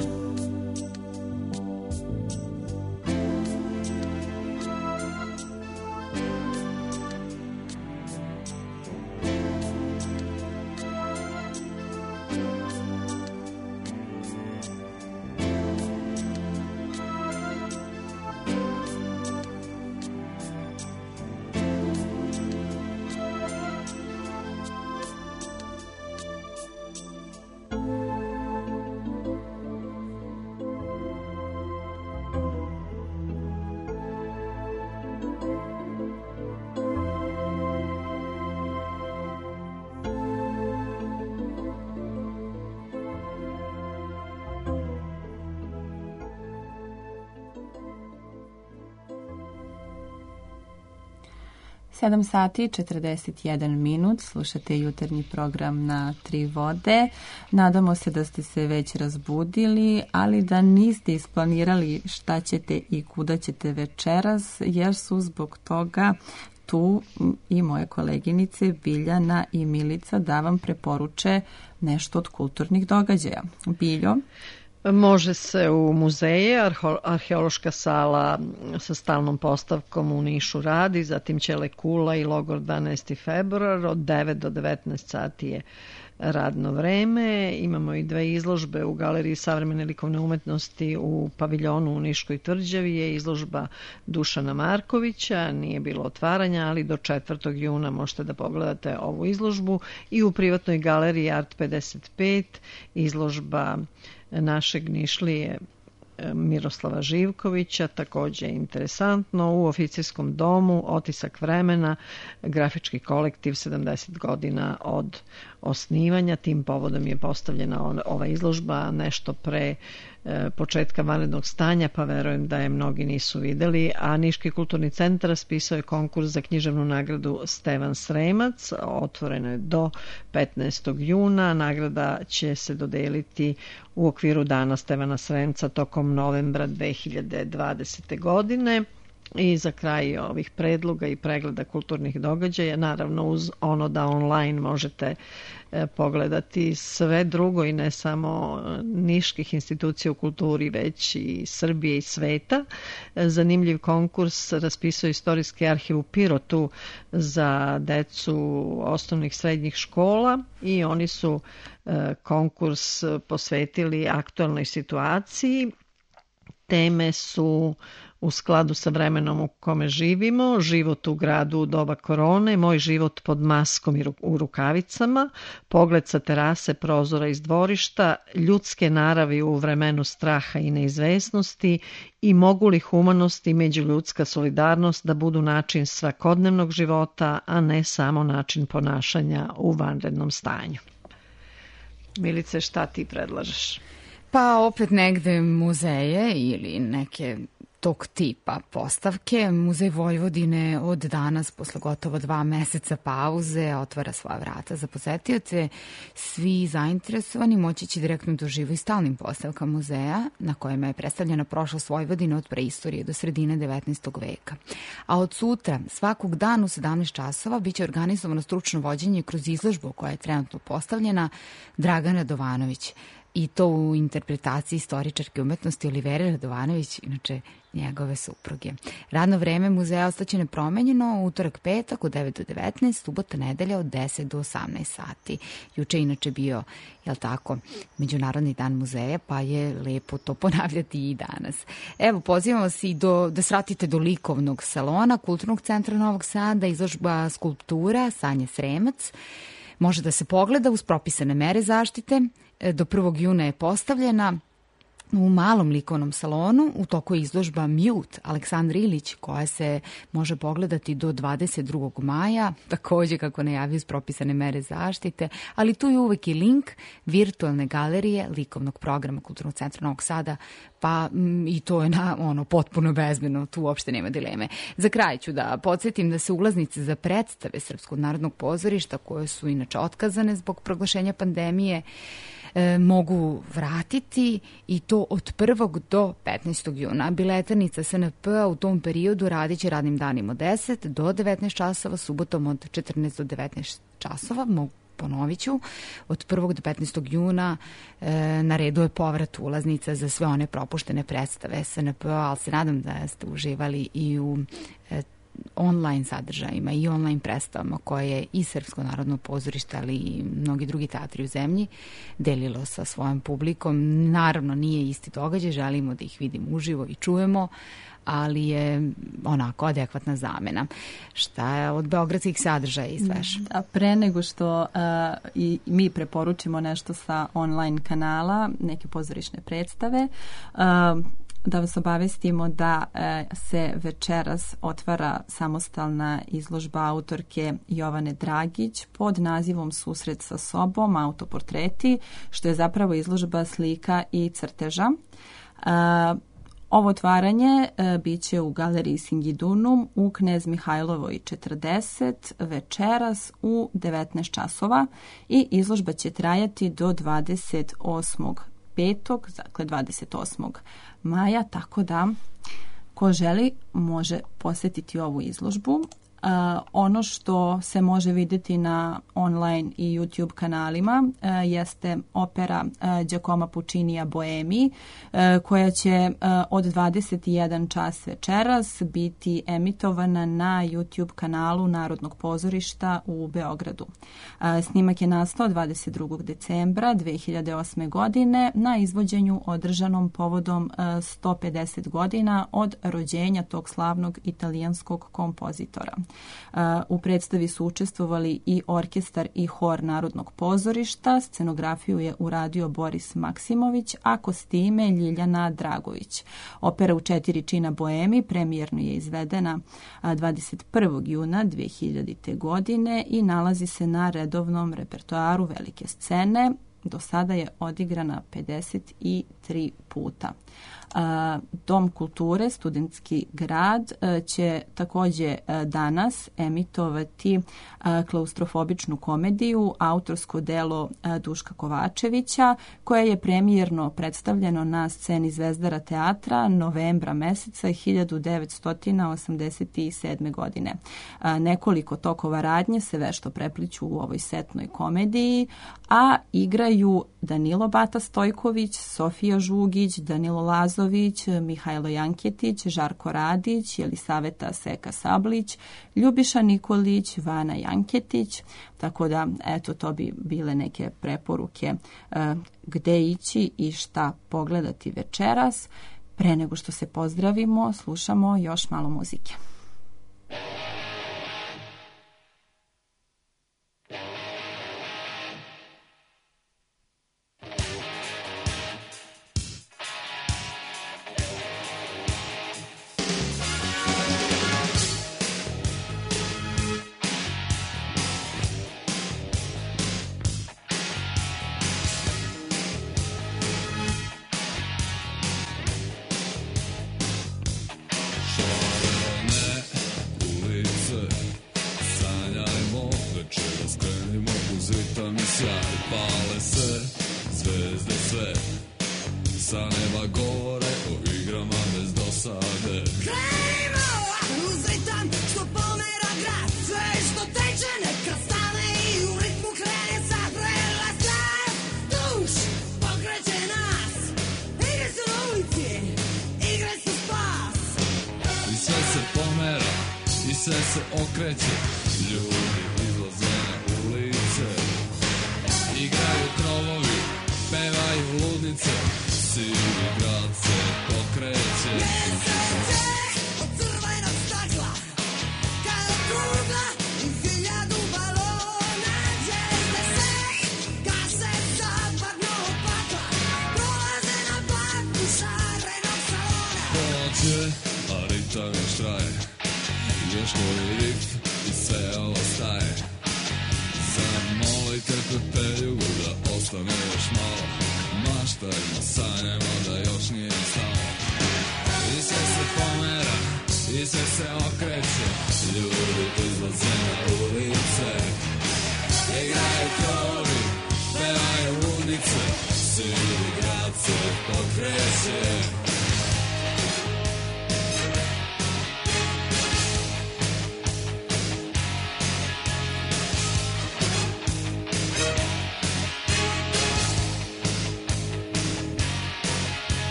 7 sati i 41 minut, slušate jutarnji program na Tri vode. Nadamo se da ste se već razbudili, ali da niste isplanirali šta ćete i kuda ćete večeras, jer su zbog toga tu i moje koleginice Biljana i Milica da vam preporuče nešto od kulturnih događaja. Biljo? Može se u muzeje, arheološka sala sa stalnom postavkom u Nišu radi, zatim Ćele Kula i logor 12. februar, od 9 do 19 sati je radno vreme. Imamo i 2 izložbe u Galeriji savremene likovne umetnosti u paviljonu u Niškoj tvrđavi je izložba Dušana Markovića, nije bilo otvaranja, ali do 4. juna možete da pogledate ovu izložbu, i u privatnoj galeriji Art 55 izložba našeg Nišlije Miroslava Živkovića, takođe interesantno, u Oficirskom domu Otisak vremena, grafički kolektiv 70 godina od osnivanja. Tim povodom je postavljena ova izložba nešto pre početka vanrednog stanja, pa verujem da je mnogi nisu videli, a Niški kulturni centar raspisao je konkurs za književnu nagradu Stevan Sremac, otvoreno je do 15. juna, nagrada će se dodeliti u okviru Dana Stevana Sremca tokom novembra 2020. godine. I za kraj ovih predloga i pregleda kulturnih događaja, naravno uz ono da online možete pogledati sve drugo i ne samo niških institucija u kulturi, već i Srbije i sveta. Zanimljiv konkurs raspisao Istorijski arhiv u Pirotu za decu osnovnih srednjih škola i oni su konkurs posvetili aktualnoj situaciji. Teme su u skladu sa vremenom u kome živimo, život u gradu u doba korone, moj život pod maskom i u rukavicama, pogled sa terase, prozora iz dvorišta, ljudske naravi u vremenu straha i neizvesnosti i mogu li humanost i međuljudska solidarnost da budu način svakodnevnog života, a ne samo način ponašanja u vanrednom stanju. Milice, šta ti predlažeš? Pa opet negde muzeje ili neke tog tipa postavke. Muzej Vojvodine od danas, posle gotovo 2 meseca pauze, otvara svoja vrata za posetioce. Svi zainteresovani moći će direktno doživjeti stalnim postavkama muzeja na kojima je predstavljena prošlost Vojvodine od preistorije do sredine 19. veka. A od sutra, svakog dana u 17 časova, biće organizovano stručno vođenje kroz izložbu koja je trenutno postavljena Dragana Radovanović. I to u interpretaciji istoričarke umetnosti Olivere Radovanović, inače njegove supruge. Radno vreme muzeja ostaće nepromenjeno, utorak, petak od 9 do 19, subota, nedelja od 10 do 18 sati. Juče inače bio, jel tako, Međunarodni dan muzeja, pa je lepo to ponavljati i danas. Evo, pozivam vas i da svratite do likovnog salona Kulturnog centra Novog Sada, izložba skulptura Sanje Sremac. Može da se pogleda uz propisane mere zaštite. Do 1. juna je postavljena u malom likovnom salonu. U toku je izložba Mute Aleksandar Ilić, koja se može pogledati do 22. maja, takođe kako najavio s propisane mere zaštite, ali tu je uvek i link virtualne galerije likovnog programa Kulturnog centra Novog Sada, pa i to je potpuno bezbedno, tu uopšte nema dileme. Za kraj ću da podsjetim da se ulaznice za predstave Srpskog narodnog pozorišta, koje su inače otkazane zbog proglašenja pandemije, mogu vratiti, i to od 1. do 15. juna. Biletarnica SNP u tom periodu radit će radnim danima od 10 do 19 časova, subotom od 14 do 19 časova. Ponovit ću, od 1. do 15. juna na redu je povrat ulaznica za sve one propuštene predstave SNP, ali se nadam da ste uživali i u online sadržajima i online predstavama koje i Srpsko narodno pozorište, ali i mnogi drugi teatri u zemlji delilo sa svojom publikom. Naravno, nije isti događaj, želimo da ih vidimo uživo i čujemo, ali je onako adekvatna zamena. Šta je od beogradskih sadržaja izveš? Pre nego što i mi preporučimo nešto sa online kanala, neke pozorišne predstave, da vas obavestimo da se večeras otvara samostalna izložba autorke Jovane Dragić pod nazivom Susret sa sobom, autoportreti, što je zapravo izložba slika i crteža. Ovo otvaranje biće u galeriji Singidunum u Knez Mihajlovoj 40 večeras u 19 časova i izložba će trajati do 28.5., dakle 28. maja, tako da ko želi može posjetiti ovu izložbu. Ono što se može vidjeti na online i YouTube kanalima jeste opera Giacomo Puccinija Boemi, koja će od 21 čas večeras biti emitovana na YouTube kanalu Narodnog pozorišta u Beogradu. Snimak je nastao 22. decembra 2008. godine na izvođenju održanom povodom 150 godina od rođenja tog slavnog italijanskog kompozitora. U predstavi su učestvovali i orkestar i hor Narodnog pozorišta, scenografiju je uradio Boris Maksimović, a kostime Ljiljana Dragović. Opera u 4 čina Boemi premijerno je izvedena 21. juna 2000. godine i nalazi se na redovnom repertoaru velike scene. Do sada je odigrana 53 puta. Dom kulture, Studentski grad, će također danas emitovati klaustrofobičnu komediju, autorsko delo Duška Kovačevića, koje je premijerno predstavljeno na sceni Zvezdara teatra novembra meseca 1987. godine. Nekoliko tokova radnje se vešto prepliću u ovoj setnoj komediji, a igraju Danilo Bata Stojković, Sofija Žugić, Danilo Lazović, Mihajlo Janketić, Žarko Radić, Jelisaveta Seka Sablić, Ljubiša Nikolić, Vana Janketić, tako da eto to bi bile neke preporuke gde ići i šta pogledati večeras. Pre nego što se pozdravimo, slušamo još malo muzike.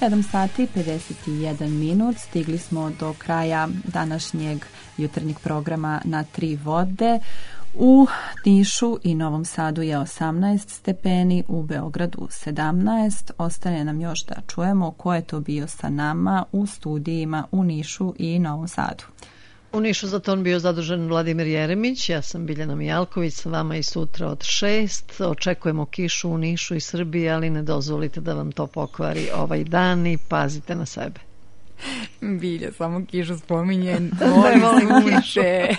7 sati 51 minut, stigli smo do kraja današnjeg jutarnjeg programa Na tri vode. U Nišu i Novom Sadu je 18 stepeni, u Beogradu 17. Ostane nam još da čujemo ko je to bio sa nama u studijima u Nišu i Novom Sadu. U Nišu za ton bio zadužen Vladimir Jeremić, ja sam Biljana Mijalković, sa vama i sutra od 6. Očekujemo kišu u Nišu i Srbiji, ali ne dozvolite da vam to pokvari ovaj dan i pazite na sebe. Bilja, samo kišu spominje, volim sunce.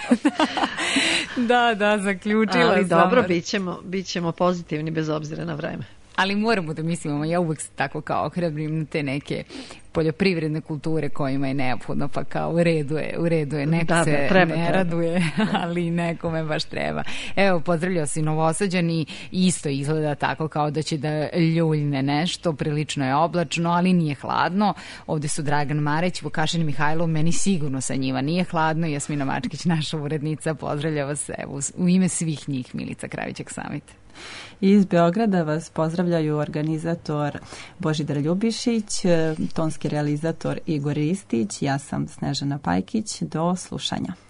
Da, zaključila ali sam. dobro, bit ćemo pozitivni bez obzira na vreme. Ali moramo da mislimo, ja uvek tako kao ohrabrim te neke poljoprivredne kulture kojima je neophodno, pa kao u redu je, neko treba. Raduje, ali nekome baš treba. Evo, pozdravljao si Novosađan i isto izgleda tako kao da će da ljuljne nešto, prilično je oblačno, ali nije hladno. Ovde su Dragan Mareć, Vukašin Mihajlov, meni sigurno sa njima nije hladno, Jasmina Mačkić, naša urednica, pozdravljava se u ime svih njih, Milica Kravićak Samit. Iz Beograda vas pozdravljaju organizator Božidar Ljubišić, tonski realizator Igor Ristić, ja sam Snežana Pajkić, do slušanja.